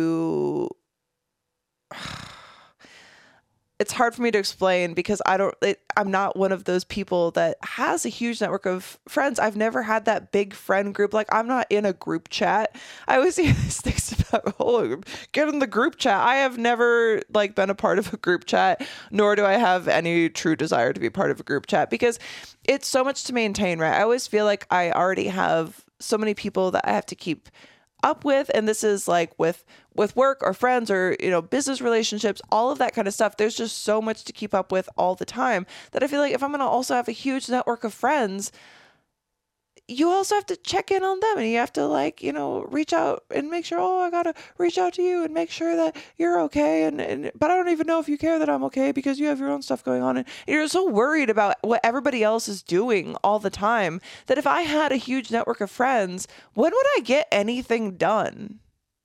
it's hard for me to explain because I'm not one of those people that has a huge network of friends. I've never had that big friend group. Like, I'm not in a group chat. I always see these things about, oh, get in the group chat. I have never like been a part of a group chat, nor do I have any true desire to be part of a group chat because it's so much to maintain, right? I always feel like I already have so many people that I have to keep up with, and this is like with work or friends or, you know, business relationships, all of that kind of stuff. There's just so much to keep up with all the time that I feel like if I'm going to also have a huge network of friends, you also have to check in on them and you have to like, you know, reach out and make sure, oh, I got to reach out to you and make sure that you're okay. But I don't even know if you care that I'm okay because you have your own stuff going on. And you're so worried about what everybody else is doing all the time that if I had a huge network of friends, when would I get anything done?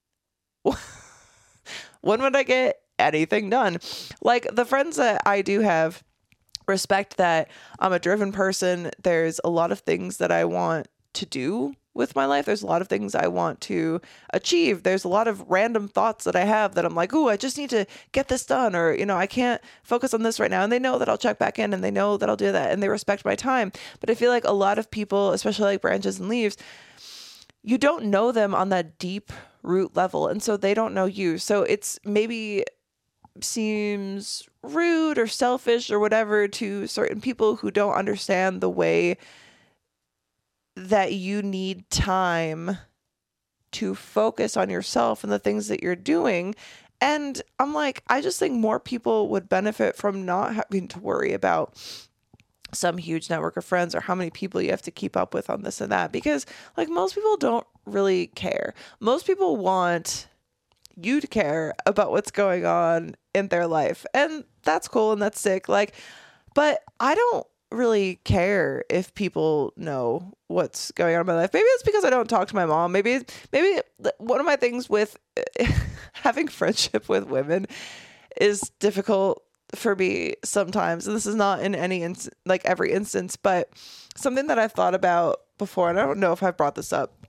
When would I get anything done? Like the friends that I do have, respect that I'm a driven person. There's a lot of things that I want to do with my life. There's a lot of things I want to achieve. There's a lot of random thoughts that I have that I'm like, oh, I just need to get this done. Or, you know, I can't focus on this right now. And they know that I'll check back in and they know that I'll do that and they respect my time. But I feel like a lot of people, especially like branches and leaves, you don't know them on that deep root level. And so they don't know you. So it's maybe seems rude or selfish or whatever to certain people who don't understand the way that you need time to focus on yourself and the things that you're doing. And I'm like, I just think more people would benefit from not having to worry about some huge network of friends or how many people you have to keep up with on this and that, because like most people don't really care. Most people want you to care about what's going on in their life, and that's cool and that's sick. Like, but I don't really care if people know what's going on in my life. Maybe it's because I don't talk to my mom. Maybe one of my things with having friendship with women is difficult for me sometimes. And this is not in any every instance, but something that I've thought about before, and I don't know if I've brought this up.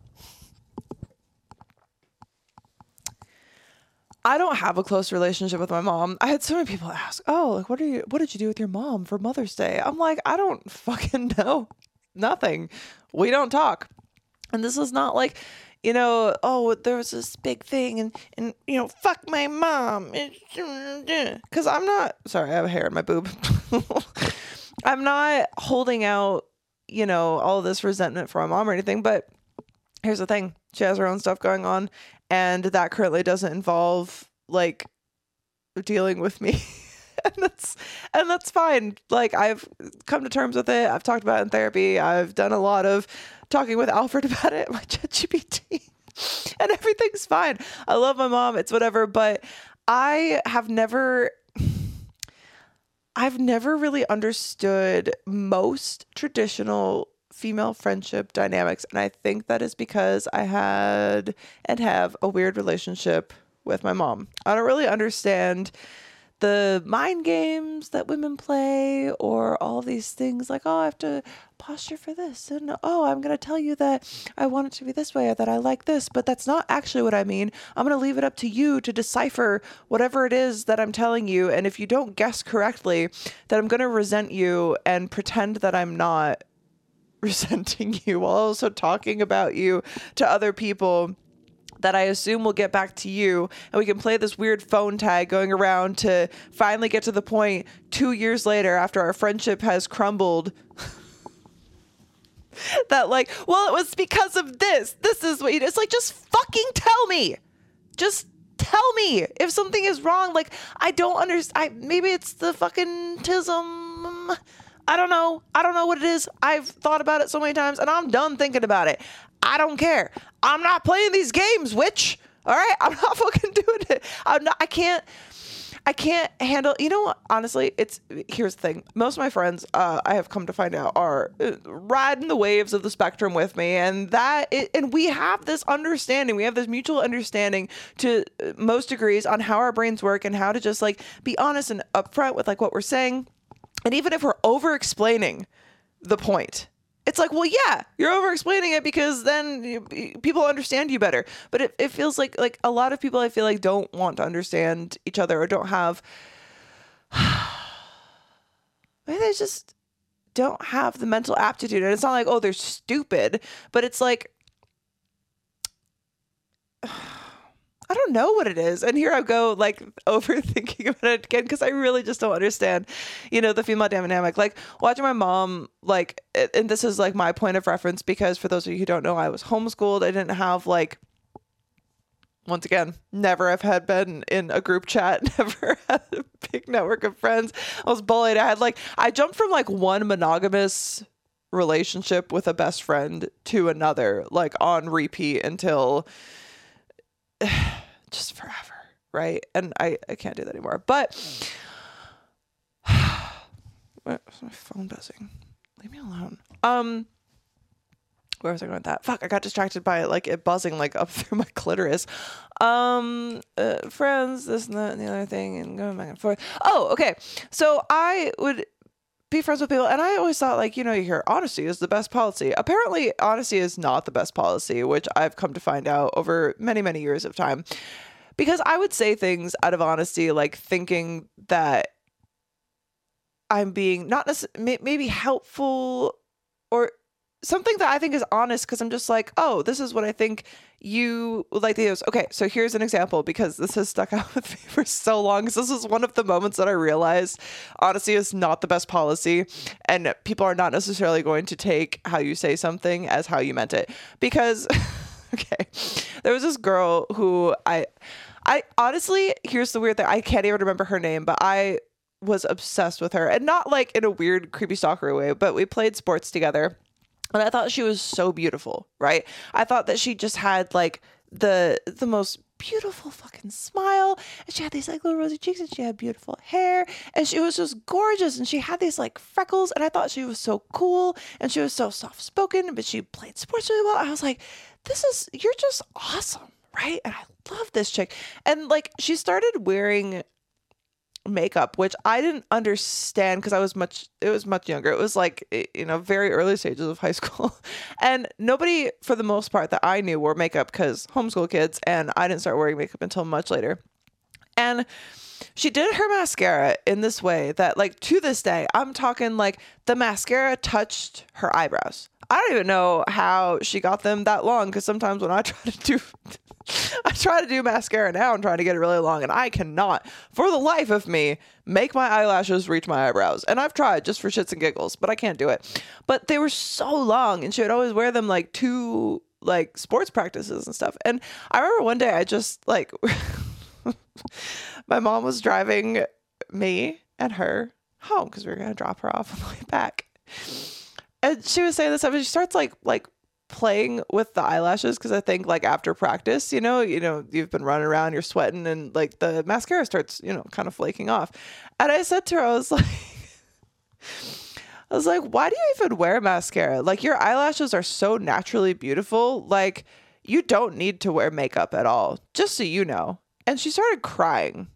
I don't have a close relationship with my mom. I had so many people ask, oh, like, what did you do with your mom for Mother's Day? I'm like, I don't fucking know. Nothing. We don't talk. And this is not like, you know, oh, there was this big thing and you know, fuck my mom. Because I'm not, sorry, I have a hair in my boob. I'm not holding out, you know, all this resentment for my mom or anything, but here's the thing. She has her own stuff going on, and that currently doesn't involve like dealing with me. and that's fine. Like, I've come to terms with it. I've talked about it in therapy. I've done a lot of talking with Alfred about it, my ChatGPT, and everything's fine. I love my mom. It's whatever. But I've never really understood most traditional female friendship dynamics. And I think that is because I had and have a weird relationship with my mom. I don't really understand the mind games that women play or all these things like, oh, I have to posture for this. And oh, I'm going to tell you that I want it to be this way or that I like this, but that's not actually what I mean. I'm going to leave it up to you to decipher whatever it is that I'm telling you. And if you don't guess correctly, then I'm going to resent you and pretend that I'm not resenting you while also talking about you to other people that I assume will get back to you, and we can play this weird phone tag going around to finally get to the point 2 years later after our friendship has crumbled that like, well, it was because of this is what it's like, just fucking tell me. Just tell me if something is wrong. Like, I don't understand. Maybe it's the fucking tism. I don't know. I don't know what it is. I've thought about it so many times and I'm done thinking about it. I don't care. I'm not playing these games, witch. All right. I'm not fucking doing it. I can't handle, you know what? Honestly, here's the thing. Most of my friends, I have come to find out, are riding the waves of the spectrum with me. And we have this understanding. We have this mutual understanding to most degrees on how our brains work and how to just like be honest and upfront with like what we're saying. And even if we're over explaining the point, it's like, well, yeah, you're over explaining it because then people understand you better. But it feels like a lot of people, I feel like, don't want to understand each other or don't have, maybe they just don't have the mental aptitude. And it's not like, oh, they're stupid, but it's like, I don't know what it is. And here I go, like, overthinking about it again, because I really just don't understand, the female dynamic. Like, watching my mom, like, and this is, like, my point of reference, because for those of you who don't know, I was homeschooled. I didn't have, like, once again, never have had been in a group chat, never had a big network of friends. I was bullied. I jumped from, like, one monogamous relationship with a best friend to another, like, on repeat until just forever, right? And I can't do that anymore. But where's my phone buzzing? Leave me alone. Where was I going with that? Fuck, I got distracted by like it buzzing like up through my clitoris. Friends, this and that and the other thing, and going back and forth. Oh, okay. So I would be friends with people, and I always thought, like, you hear honesty is the best policy. Apparently honesty is not the best policy, which I've come to find out over many, many years of time, because I would say things out of honesty, like thinking that I'm being not necessarily maybe helpful or something that I think is honest, because I'm just like, oh, this is what I think you would like to use. Okay, so here's an example, because this has stuck out with me for so long, because this was one of the moments that I realized honesty is not the best policy, and people are not necessarily going to take how you say something as how you meant it. Because, okay, there was this girl who I honestly, here's the weird thing, I can't even remember her name, but I was obsessed with her, and not like in a weird, creepy stalker way, but we played sports together. And I thought she was so beautiful, right? I thought that she just had like the most beautiful fucking smile, and she had these like little rosy cheeks, and she had beautiful hair, and she was just gorgeous, and she had these like freckles, and I thought she was so cool, and she was so soft spoken, but she played sports really well. I was like, you're just awesome, right? And I love this chick. And like, she started wearing makeup, which I didn't understand because it was much younger. It was like, very early stages of high school. And nobody, for the most part, that I knew wore makeup, because homeschool kids, and I didn't start wearing makeup until much later. And she did her mascara in this way that, like, to this day, I'm talking like the mascara touched her eyebrows. I don't even know how she got them that long, because sometimes when I try to do mascara now, I'm trying to get it really long, and I cannot, for the life of me, make my eyelashes reach my eyebrows. And I've tried just for shits and giggles, but I can't do it. But they were so long, and she would always wear them like to like sports practices and stuff. And I remember one day I just like, my mom was driving me and her home because we were going to drop her off on the way back. And she was saying this stuff, and she starts like playing with the eyelashes, because I think like after practice, you've been running around, you're sweating, and like the mascara starts, kind of flaking off. And I said to her, I was like, why do you even wear mascara? Like, your eyelashes are so naturally beautiful. Like, you don't need to wear makeup at all, just so you know. And she started crying.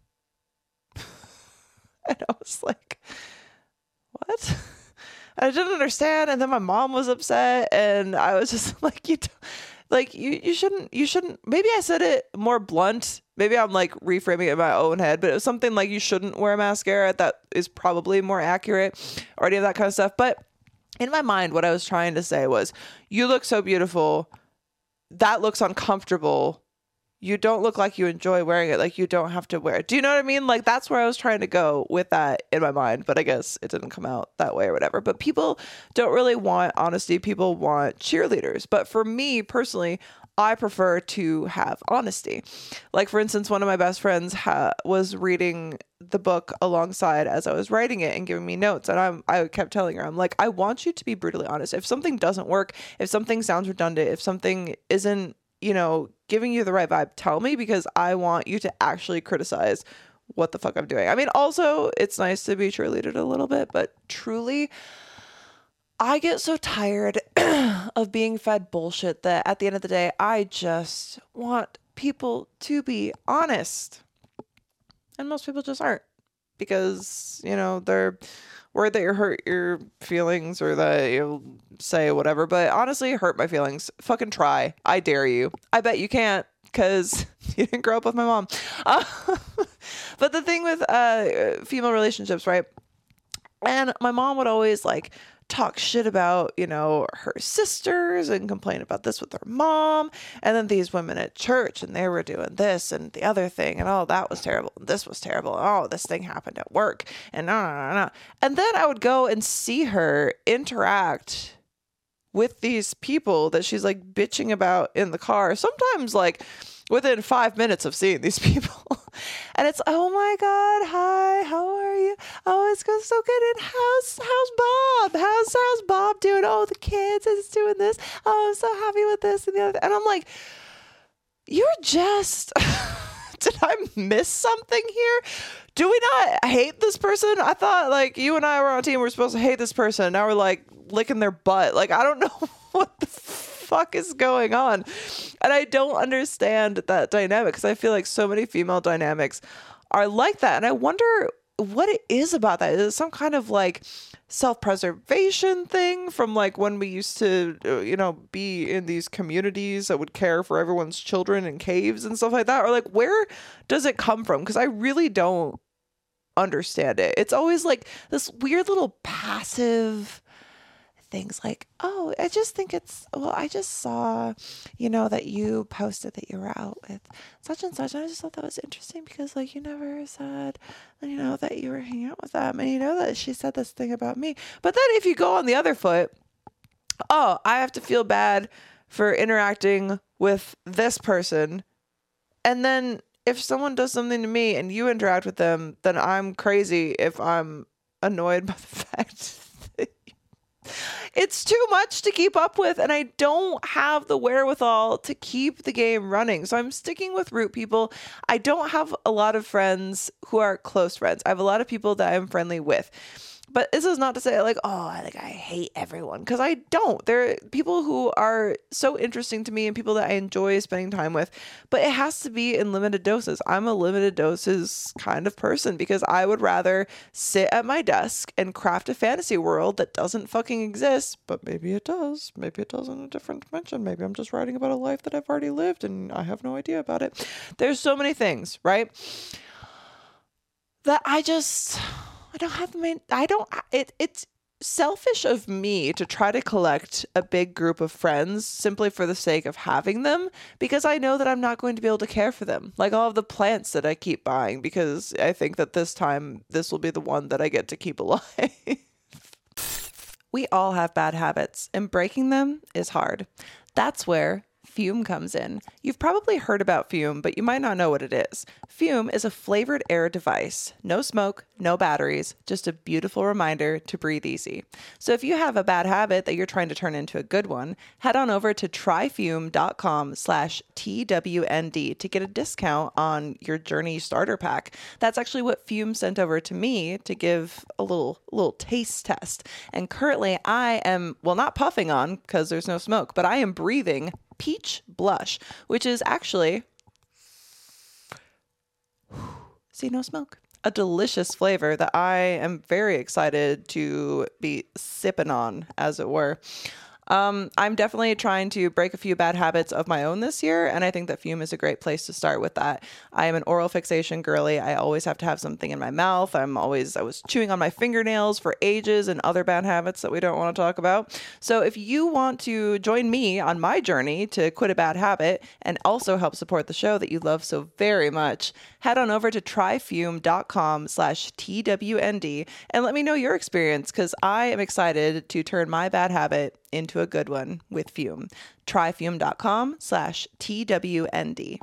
And I was like, what? I didn't understand, and then my mom was upset, and I was just like, you shouldn't. Maybe I said it more blunt. Maybe I'm like reframing it in my own head, but it was something like, you shouldn't wear mascara. That is probably more accurate, or any of that kind of stuff. But in my mind, what I was trying to say was, you look so beautiful. That looks uncomfortable. You don't look like you enjoy wearing it. Like, you don't have to wear it. Do you know what I mean? Like, that's where I was trying to go with that in my mind, but I guess it didn't come out that way or whatever. But people don't really want honesty. People want cheerleaders. But for me personally, I prefer to have honesty. Like, for instance, one of my best friends was reading the book alongside as I was writing it and giving me notes. And I kept telling her, I'm like, I want you to be brutally honest. If something doesn't work, if something sounds redundant, if something isn't, giving you the right vibe, tell me, because I want you to actually criticize what the fuck I'm doing. I mean, also, it's nice to be cheerleaded a little bit, but truly, I get so tired of being fed bullshit that at the end of the day, I just want people to be honest. And most people just aren't, because, they're worried that you hurt your feelings or that you'll say whatever. But honestly, hurt my feelings. Fucking try. I dare you. I bet you can't, because you didn't grow up with my mom. But the thing with female relationships, right? And my mom would always talk shit about, her sisters and complain about this with her mom. And then these women at church, and they were doing this and the other thing. And oh, that was terrible. And this was terrible. Oh, this thing happened at work. And no. And then I would go and see her interact with these people that she's bitching about in the car. Sometimes within 5 minutes of seeing these people. And it's, oh my God, hi, how are you? Oh, it's going so good. And how's Bob? How's Bob doing? Oh, the kids is doing this. Oh, I'm so happy with this and the other. And I'm like, you're just, did I miss something here? Do we not hate this person? I thought you and I were on a team. We're supposed to hate this person. Now we're licking their butt. I don't know what the fuck is going on. And I don't understand that dynamic, because I feel like so many female dynamics are like that. And I wonder what it is about that. Is it some kind of self-preservation thing from when we used to, be in these communities that would care for everyone's children in caves and stuff like that? Or where does it come from? Because I really don't understand it. It's always this weird little passive things oh, I just think I just saw, that you posted that you were out with such and such. And I just thought that was interesting because you never said, that you were hanging out with them. And that she said this thing about me. But then if you go on the other foot, oh, I have to feel bad for interacting with this person. And then if someone does something to me and you interact with them, then I'm crazy if I'm annoyed by the fact that it's too much to keep up with, and I don't have the wherewithal to keep the game running. So I'm sticking with root people. I don't have a lot of friends who are close friends. I have a lot of people that I'm friendly with. But this is not to say I hate everyone, because I don't. There are people who are so interesting to me and people that I enjoy spending time with, but it has to be in limited doses. I'm a limited doses kind of person, because I would rather sit at my desk and craft a fantasy world that doesn't fucking exist, but maybe it does. Maybe it does in a different dimension. Maybe I'm just writing about a life that I've already lived and I have no idea about it. There's so many things, right? That it's selfish of me to try to collect a big group of friends simply for the sake of having them, because I know that I'm not going to be able to care for them. All of the plants that I keep buying, because I think that this time this will be the one that I get to keep alive. We all have bad habits, and breaking them is hard. That's where Fume comes in. You've probably heard about Fume, but you might not know what it is. Fume is a flavored air device. No smoke, no batteries, just a beautiful reminder to breathe easy. So if you have a bad habit that you're trying to turn into a good one, head on over to tryfume.com/TWND to get a discount on your Journey starter pack. That's actually what Fume sent over to me to give a little taste test. And currently I am, not puffing on because there's no smoke, but I am breathing Peach Blush, which is actually, see, no smoke, a delicious flavor that I am very excited to be sipping on, as it were. I'm definitely trying to break a few bad habits of my own this year, and I think that Fume is a great place to start with that. I am an oral fixation girly. I always have to have something in my mouth. I was chewing on my fingernails for ages, and other bad habits that we don't want to talk about. So if you want to join me on my journey to quit a bad habit and also help support the show that you love so very much, head on over to tryfume.com/TWND and let me know your experience, because I am excited to turn my bad habit into a good one with Fume. Try fume.com/TWND.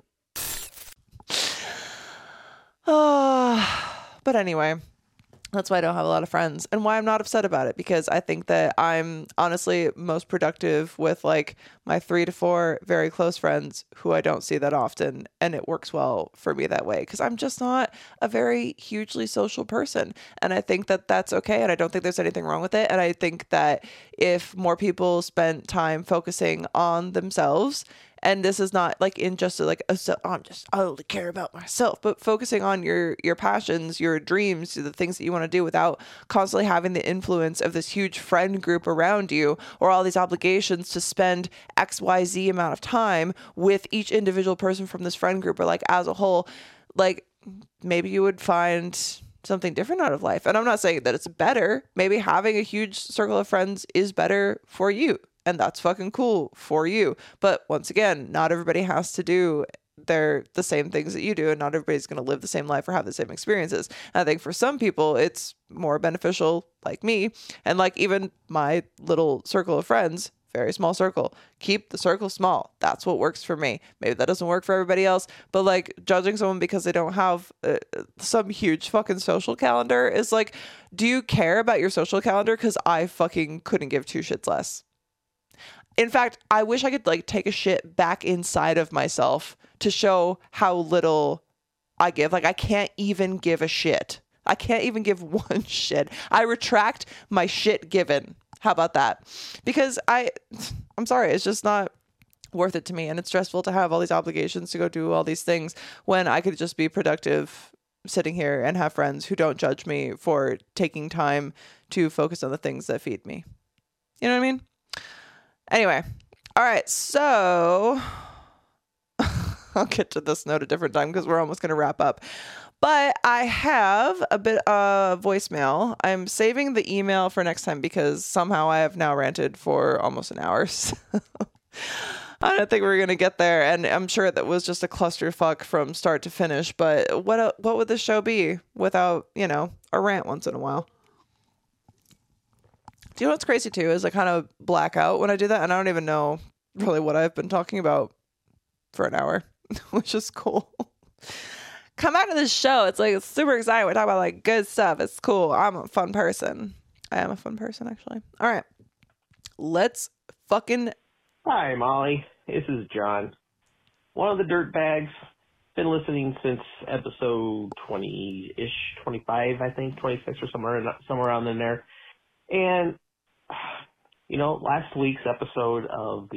But anyway, that's why I don't have a lot of friends and why I'm not upset about it, because I think that I'm honestly most productive with like my 3 to 4 very close friends who I don't see that often. And it works well for me that way because I'm just not a very hugely social person. And I think that that's okay. And I don't think there's anything wrong with it. And I think that if more people spent time focusing on themselves, and this is not like in just like I only care about myself, but focusing on your passions, your dreams, the things that you want to do without constantly having the influence of this huge friend group around you or all these obligations to spend XYZ amount of time with each individual person from this friend group or like as a whole, like maybe you would find something different out of life. And I'm not saying that it's better. Maybe having a huge circle of friends is better for you. And that's fucking cool for you. But once again, not everybody has to do the same things that you do, and not everybody's going to live the same life or have the same experiences. And I think for some people, it's more beneficial, like me, and like even my little circle of friends, very small circle. Keep the circle small. That's what works for me. Maybe that doesn't work for everybody else, but like judging someone because they don't have some huge fucking social calendar is like, do you care about your social calendar? Because I fucking couldn't give two shits less. In fact, I wish I could like take a shit back inside of myself to show how little I give. Like I can't even give a shit. I can't even give one shit. I retract my shit given. How about that? Because I'm sorry, it's just not worth it to me. And it's stressful to have all these obligations to go do all these things when I could just be productive sitting here and have friends who don't judge me for taking time to focus on the things that feed me. You know what I mean? Anyway, all right, so I'll get to this note a different time because we're almost going to wrap up. But I have a bit of voicemail. I'm saving the email for next time because somehow I have now ranted for almost an hour. So I don't think we're going to get there. And I'm sure that was just a clusterfuck from start to finish. But what would this show be without, a rant once in a while? Do you know what's crazy too is I kind of black out when I do that, and I don't even know really what I've been talking about for an hour, which is cool. Come back to this show. It's like it's super exciting. We talk about like good stuff. It's cool. I'm a fun person. I am a fun person, actually. All right. Let's fucking... Hi, Molly. This is John. One of the dirtbags. Been listening since episode 20-ish, 25, I think, 26 or somewhere around in there. And, last week's episode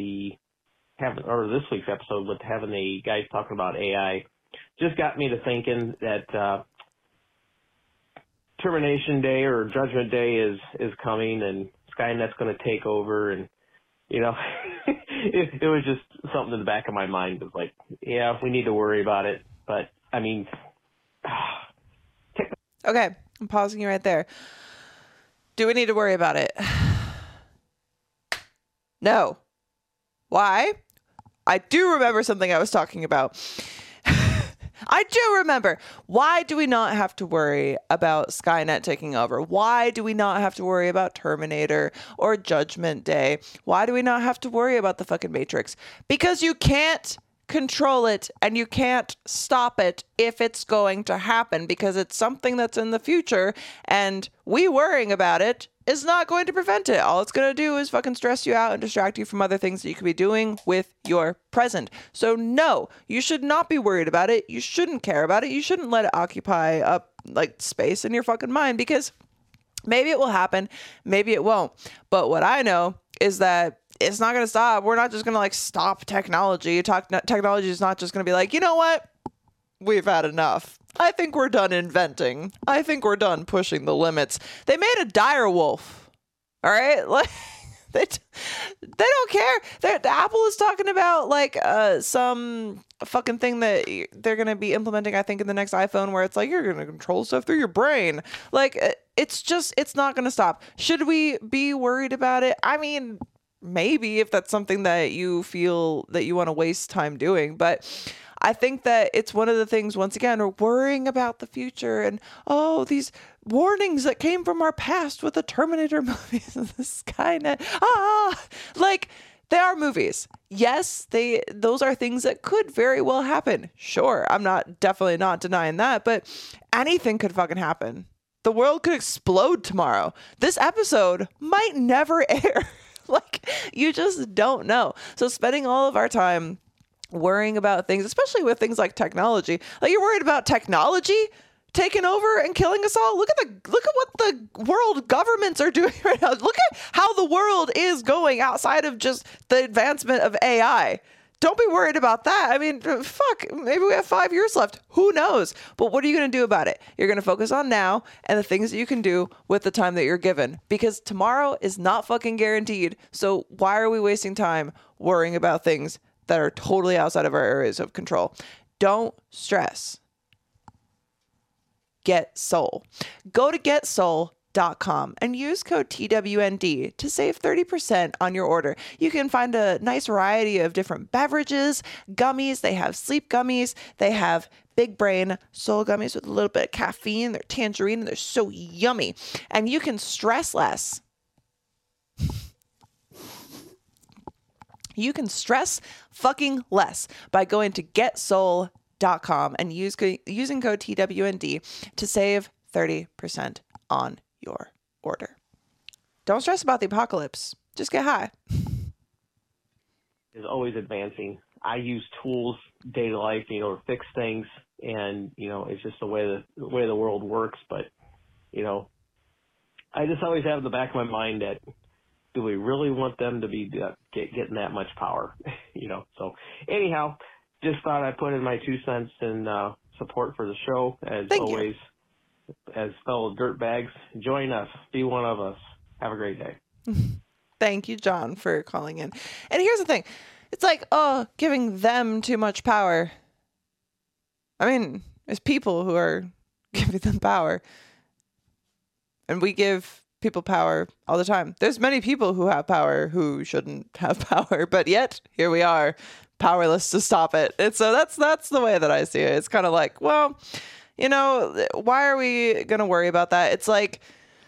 this week's episode with having the guys talking about AI just got me to thinking that Termination Day or Judgment Day is coming and Skynet's going to take over. And, it was just something in the back of my mind. It was like, yeah, we need to worry about it. But, I mean... Okay, I'm pausing you right there. Do we need to worry about it? No. Why? I do remember something I was talking about. I do remember. Why do we not have to worry about Skynet taking over? Why do we not have to worry about Terminator or Judgment Day? Why do we not have to worry about the fucking Matrix? Because you can't control it and you can't stop it if it's going to happen, because it's something that's in the future, and we worrying about it is not going to prevent it. All it's going to do is fucking stress you out and distract you from other things that you could be doing with your present. So no, you should not be worried about it. You shouldn't care about it. You shouldn't let it occupy up like space in your fucking mind, because maybe it will happen, maybe it won't. But what I know is that it's not going to stop. We're not just going to like stop technology. Technology is not just going to be like, you know what? We've had enough. I think we're done inventing. I think we're done pushing the limits. They made a dire wolf. All right? Like they don't care. Apple is talking about like some fucking thing that they're going to be implementing, I think, in the next iPhone, where it's like you're going to control stuff through your brain. Like it's not going to stop. Should we be worried about it? I mean, maybe if that's something that you feel that you want to waste time doing, but I think that it's one of the things, once again, we're worrying about the future and, oh, these warnings that came from our past with the Terminator movies and the Skynet. Like, they are movies. Yes, those are things that could very well happen. Sure, I'm definitely not denying that, but anything could fucking happen. The world could explode tomorrow. This episode might never air. Like, you just don't know. So spending all of our time worrying about things, especially with things like technology, like you're worried about technology taking over and killing us all. Look at what the world governments are doing right now. Look at how the world is going outside of just the advancement of AI. Don't be worried about that. I mean, fuck, maybe we have 5 years left. Who knows? But what are you going to do about it? You're going to focus on now and the things that you can do with the time that you're given, because tomorrow is not fucking guaranteed. So why are we wasting time worrying about things that are totally outside of our areas of control? Don't stress. Get Soul. Go to GetSoul.com and use code TWND to save 30% on your order. You can find a nice variety of different beverages, gummies. They have sleep gummies. They have big brain soul gummies with a little bit of caffeine. They're tangerine and they're so yummy. And you can stress less. You can stress fucking less by going to GetSoul.com and using code TWND to save 30% on your order. Don't stress about the apocalypse. Just get high. Is always advancing. I use tools day to life, to fix things, and it's just the way the world works. But I just always have in the back of my mind that, do we really want them to be getting that much power? So anyhow, just thought I'd put in my 2 cents in support for the show. As always, as fellow dirtbags, join us. Be one of us. Have a great day. Thank you, John, for calling in. And here's the thing. It's like, giving them too much power. I mean, there's people who are giving them power. And we give people power all the time. There's many people who have power who shouldn't have power, but yet here we are, powerless to stop it. And so that's the way that I see it. It's kind of like, well, why are we going to worry about that? It's like,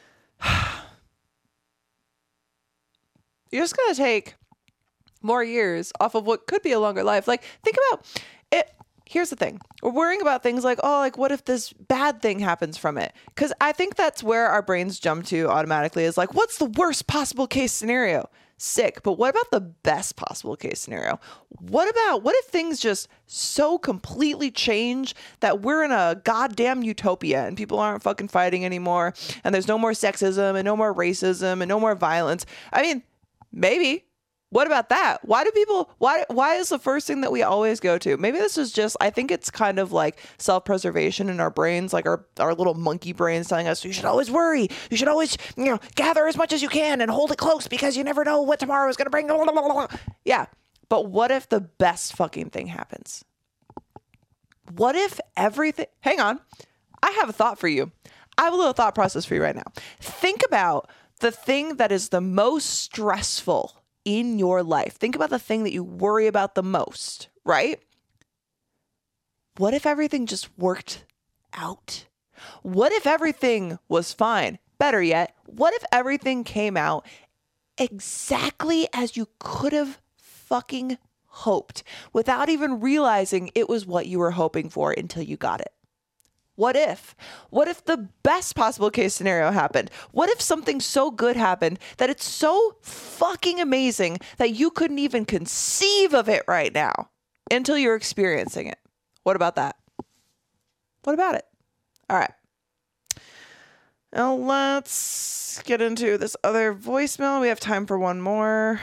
you're just going to take more years off of what could be a longer life. Like, think about it. Here's the thing. We're worrying about things like, what if this bad thing happens from it? Because I think that's where our brains jump to automatically, is like, what's the worst possible case scenario? Sick. But what about the best possible case scenario? What if things just so completely change that we're in a goddamn utopia and people aren't fucking fighting anymore and there's no more sexism and no more racism and no more violence? I mean, maybe. What about that? Why is the first thing that we always go to? Maybe this is just, I think it's kind of like self-preservation in our brains, like our little monkey brains telling us, you should always worry. You should always, gather as much as you can and hold it close because you never know what tomorrow is going to bring. Yeah. But what if the best fucking thing happens? What if everything, hang on. I have a thought for you. I have a little thought process for you right now. Think about the thing that is the most stressful in your life. Think about the thing that you worry about the most, right? What if everything just worked out? What if everything was fine? Better yet, what if everything came out exactly as you could have fucking hoped without even realizing it was what you were hoping for until you got it? What if? What if the best possible case scenario happened? What if something so good happened that it's so fucking amazing that you couldn't even conceive of it right now until you're experiencing it? What about that? What about it? All right. Now let's get into this other voicemail. We have time for one more.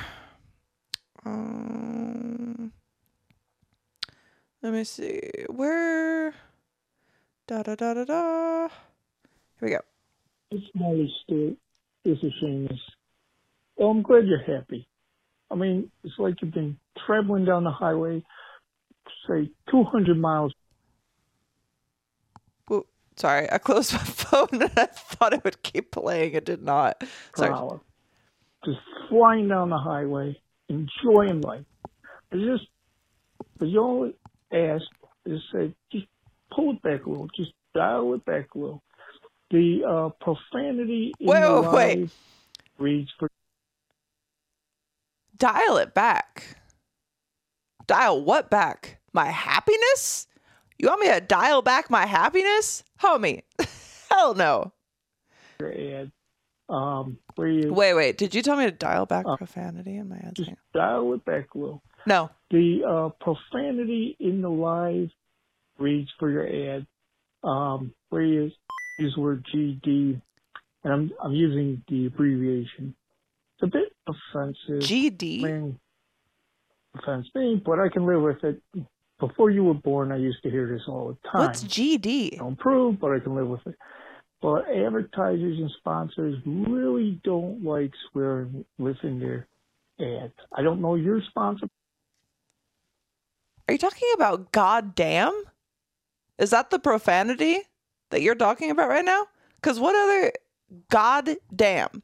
Let me see. Where... Here we go. It's Molly Stewart. This is Seamus. Well, I'm glad you're happy. I mean, it's like you've been traveling down the highway, say, 200 miles. Ooh, sorry, I closed my phone and I thought it would keep playing. It did not. Per hour. Just flying down the highway, enjoying life. But you always ask, just say, just pull it back a little. Just dial it back a little. The profanity in the live reads for... Dial it back. Dial what back? My happiness? You want me to dial back my happiness? Homie, hell no. Your ad. Where you... Wait. Did you tell me to dial back profanity in my ad? Just dial it back a little. No. The profanity in the live reads for your ad. Where you use the word GD, and I'm using the abbreviation. It's a bit offensive. GD? Offensive, but I can live with it. Before you were born, I used to hear this all the time. What's GD? Don't prove, but I can live with it. But advertisers and sponsors really don't like swearing within their ads. I don't know your sponsor. Are you talking about goddamn? Is that the profanity that you're talking about right now? Because what other goddamn?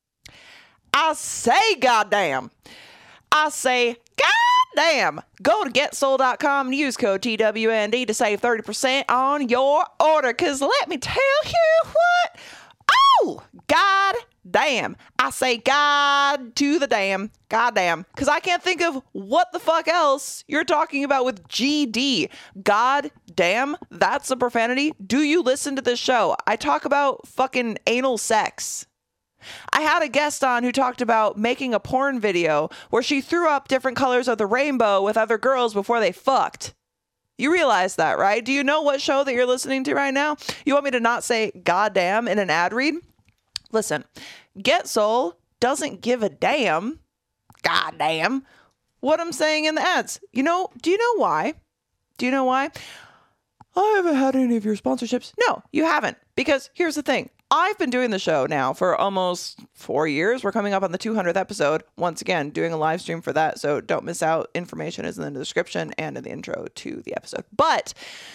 I say goddamn. I say goddamn. Go to getsoul.com and use code TWND to save 30% on your order. Because let me tell you what. Oh, god damn. I say God to the damn. Goddamn. Because I can't think of what the fuck else you're talking about with GD. God damn. That's a profanity. Do you listen to this show? I talk about fucking anal sex. I had a guest on who talked about making a porn video where she threw up different colors of the rainbow with other girls before they fucked. You realize that, right? Do you know what show that you're listening to right now? You want me to not say goddamn in an ad read? Listen, Get Soul doesn't give a damn, goddamn, what I'm saying in the ads. Do you know why? Do you know why? I haven't had any of your sponsorships. No, you haven't. Because here's the thing. I've been doing the show now for almost 4 years. We're coming up on the 200th episode. Once again, doing a live stream for that. So don't miss out. Information is in the description and in the intro to the episode. But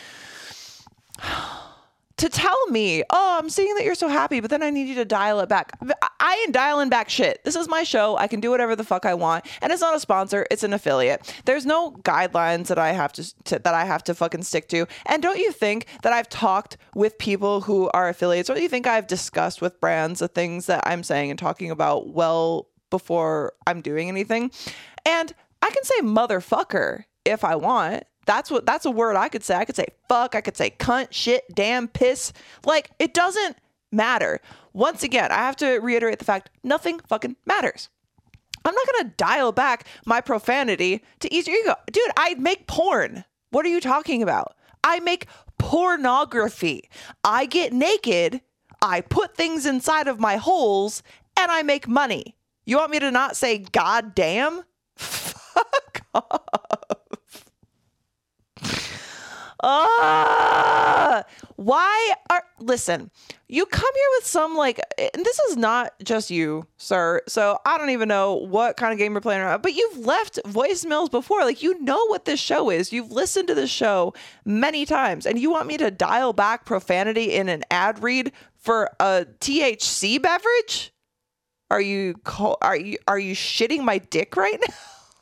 to tell me, oh, I'm seeing that you're so happy, but then I need you to dial it back. I ain't dialing back shit. This is my show. I can do whatever the fuck I want. And it's not a sponsor. It's an affiliate. There's no guidelines that I have to fucking stick to. And don't you think that I've talked with people who are affiliates? Don't you think I've discussed with brands the things that I'm saying and talking about well before I'm doing anything? And I can say motherfucker if I want. That's a word I could say. I could say fuck. I could say cunt, shit, damn, piss. Like, it doesn't matter. Once again, I have to reiterate the fact nothing fucking matters. I'm not going to dial back my profanity to ease your ego. Dude, I make porn. What are you talking about? I make pornography. I get naked. I put things inside of my holes and I make money. You want me to not say goddamn? Fuck off. Listen, you come here with some and this is not just you, sir. So I don't even know what kind of game we're playing around, but you've left voicemails before. You know what this show is. You've listened to this show many times and you want me to dial back profanity in an ad read for a THC beverage? Are you shitting my dick right now?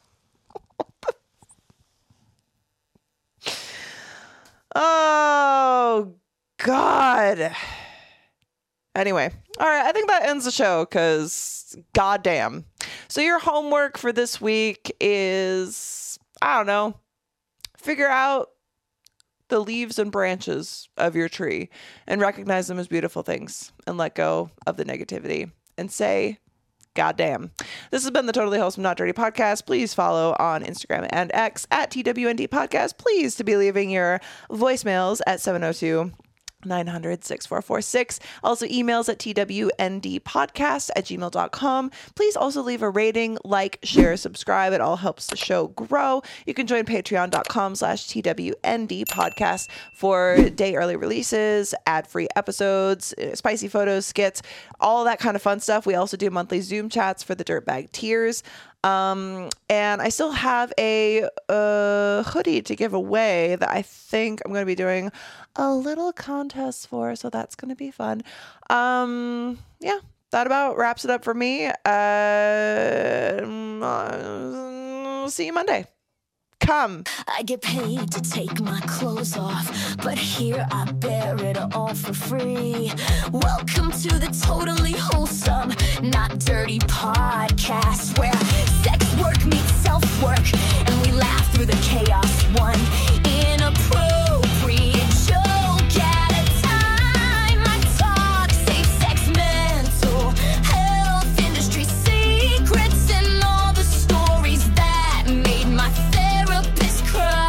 Oh, God. Anyway, all right, I think that ends the show because goddamn. So your homework for this week is, I don't know, figure out the leaves and branches of your tree and recognize them as beautiful things and let go of the negativity and say, goddamn. This has been the Totally Wholesome Not Dirty podcast. Please follow on Instagram and X at TWND podcast. Please to be leaving your voicemails at 702-900-6446. Also emails at twndpodcast@gmail.com. Please also leave a rating, like, share, subscribe. It all helps the show grow. You can join patreon.com/TWND podcast for day early releases, ad-free episodes, spicy photos, skits, all that kind of fun stuff. We also do monthly Zoom chats for the Dirtbag Tiers. And I still have a hoodie to give away that I think I'm going to be doing a little contest for, so that's going to be fun. Yeah, that about wraps it up for me. See you Monday. Come. I get paid to take my clothes off, but here I bear it all for free. Welcome to the Totally Wholesome, Not Dirty podcast, where sex work meets self-work, and we laugh through the chaos. One inappropriate joke at a time. I talk safe sex, mental health, industry secrets, and all the stories that made my therapist cry.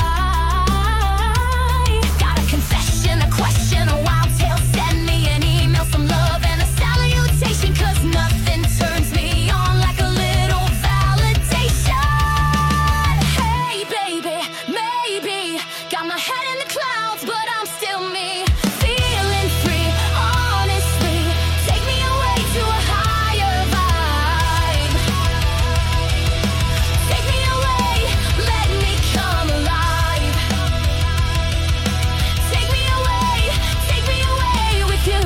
Got a confession, a question, a wild tale? Send me an email, some love and a salutation, 'cause nothing turns me on like a little validation. Hey baby, maybe got my head in the clouds, but I'm still me, feeling free. Honestly, take me away to a higher vibe. Take me away, let me come alive. Take me away with you.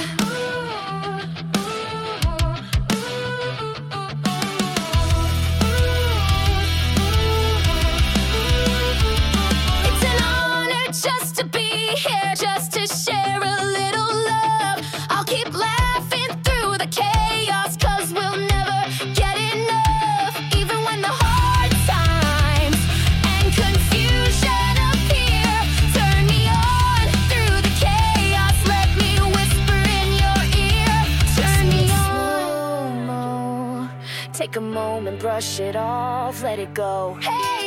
It's an honor just to be here, just to share a little love. I'll keep laughing through the chaos, 'cause we'll never get enough. Even when the hard times and confusion appear, turn me on through the chaos. Let me whisper in your ear. Turn me on. Take a moment, brush it off, let it go. Hey,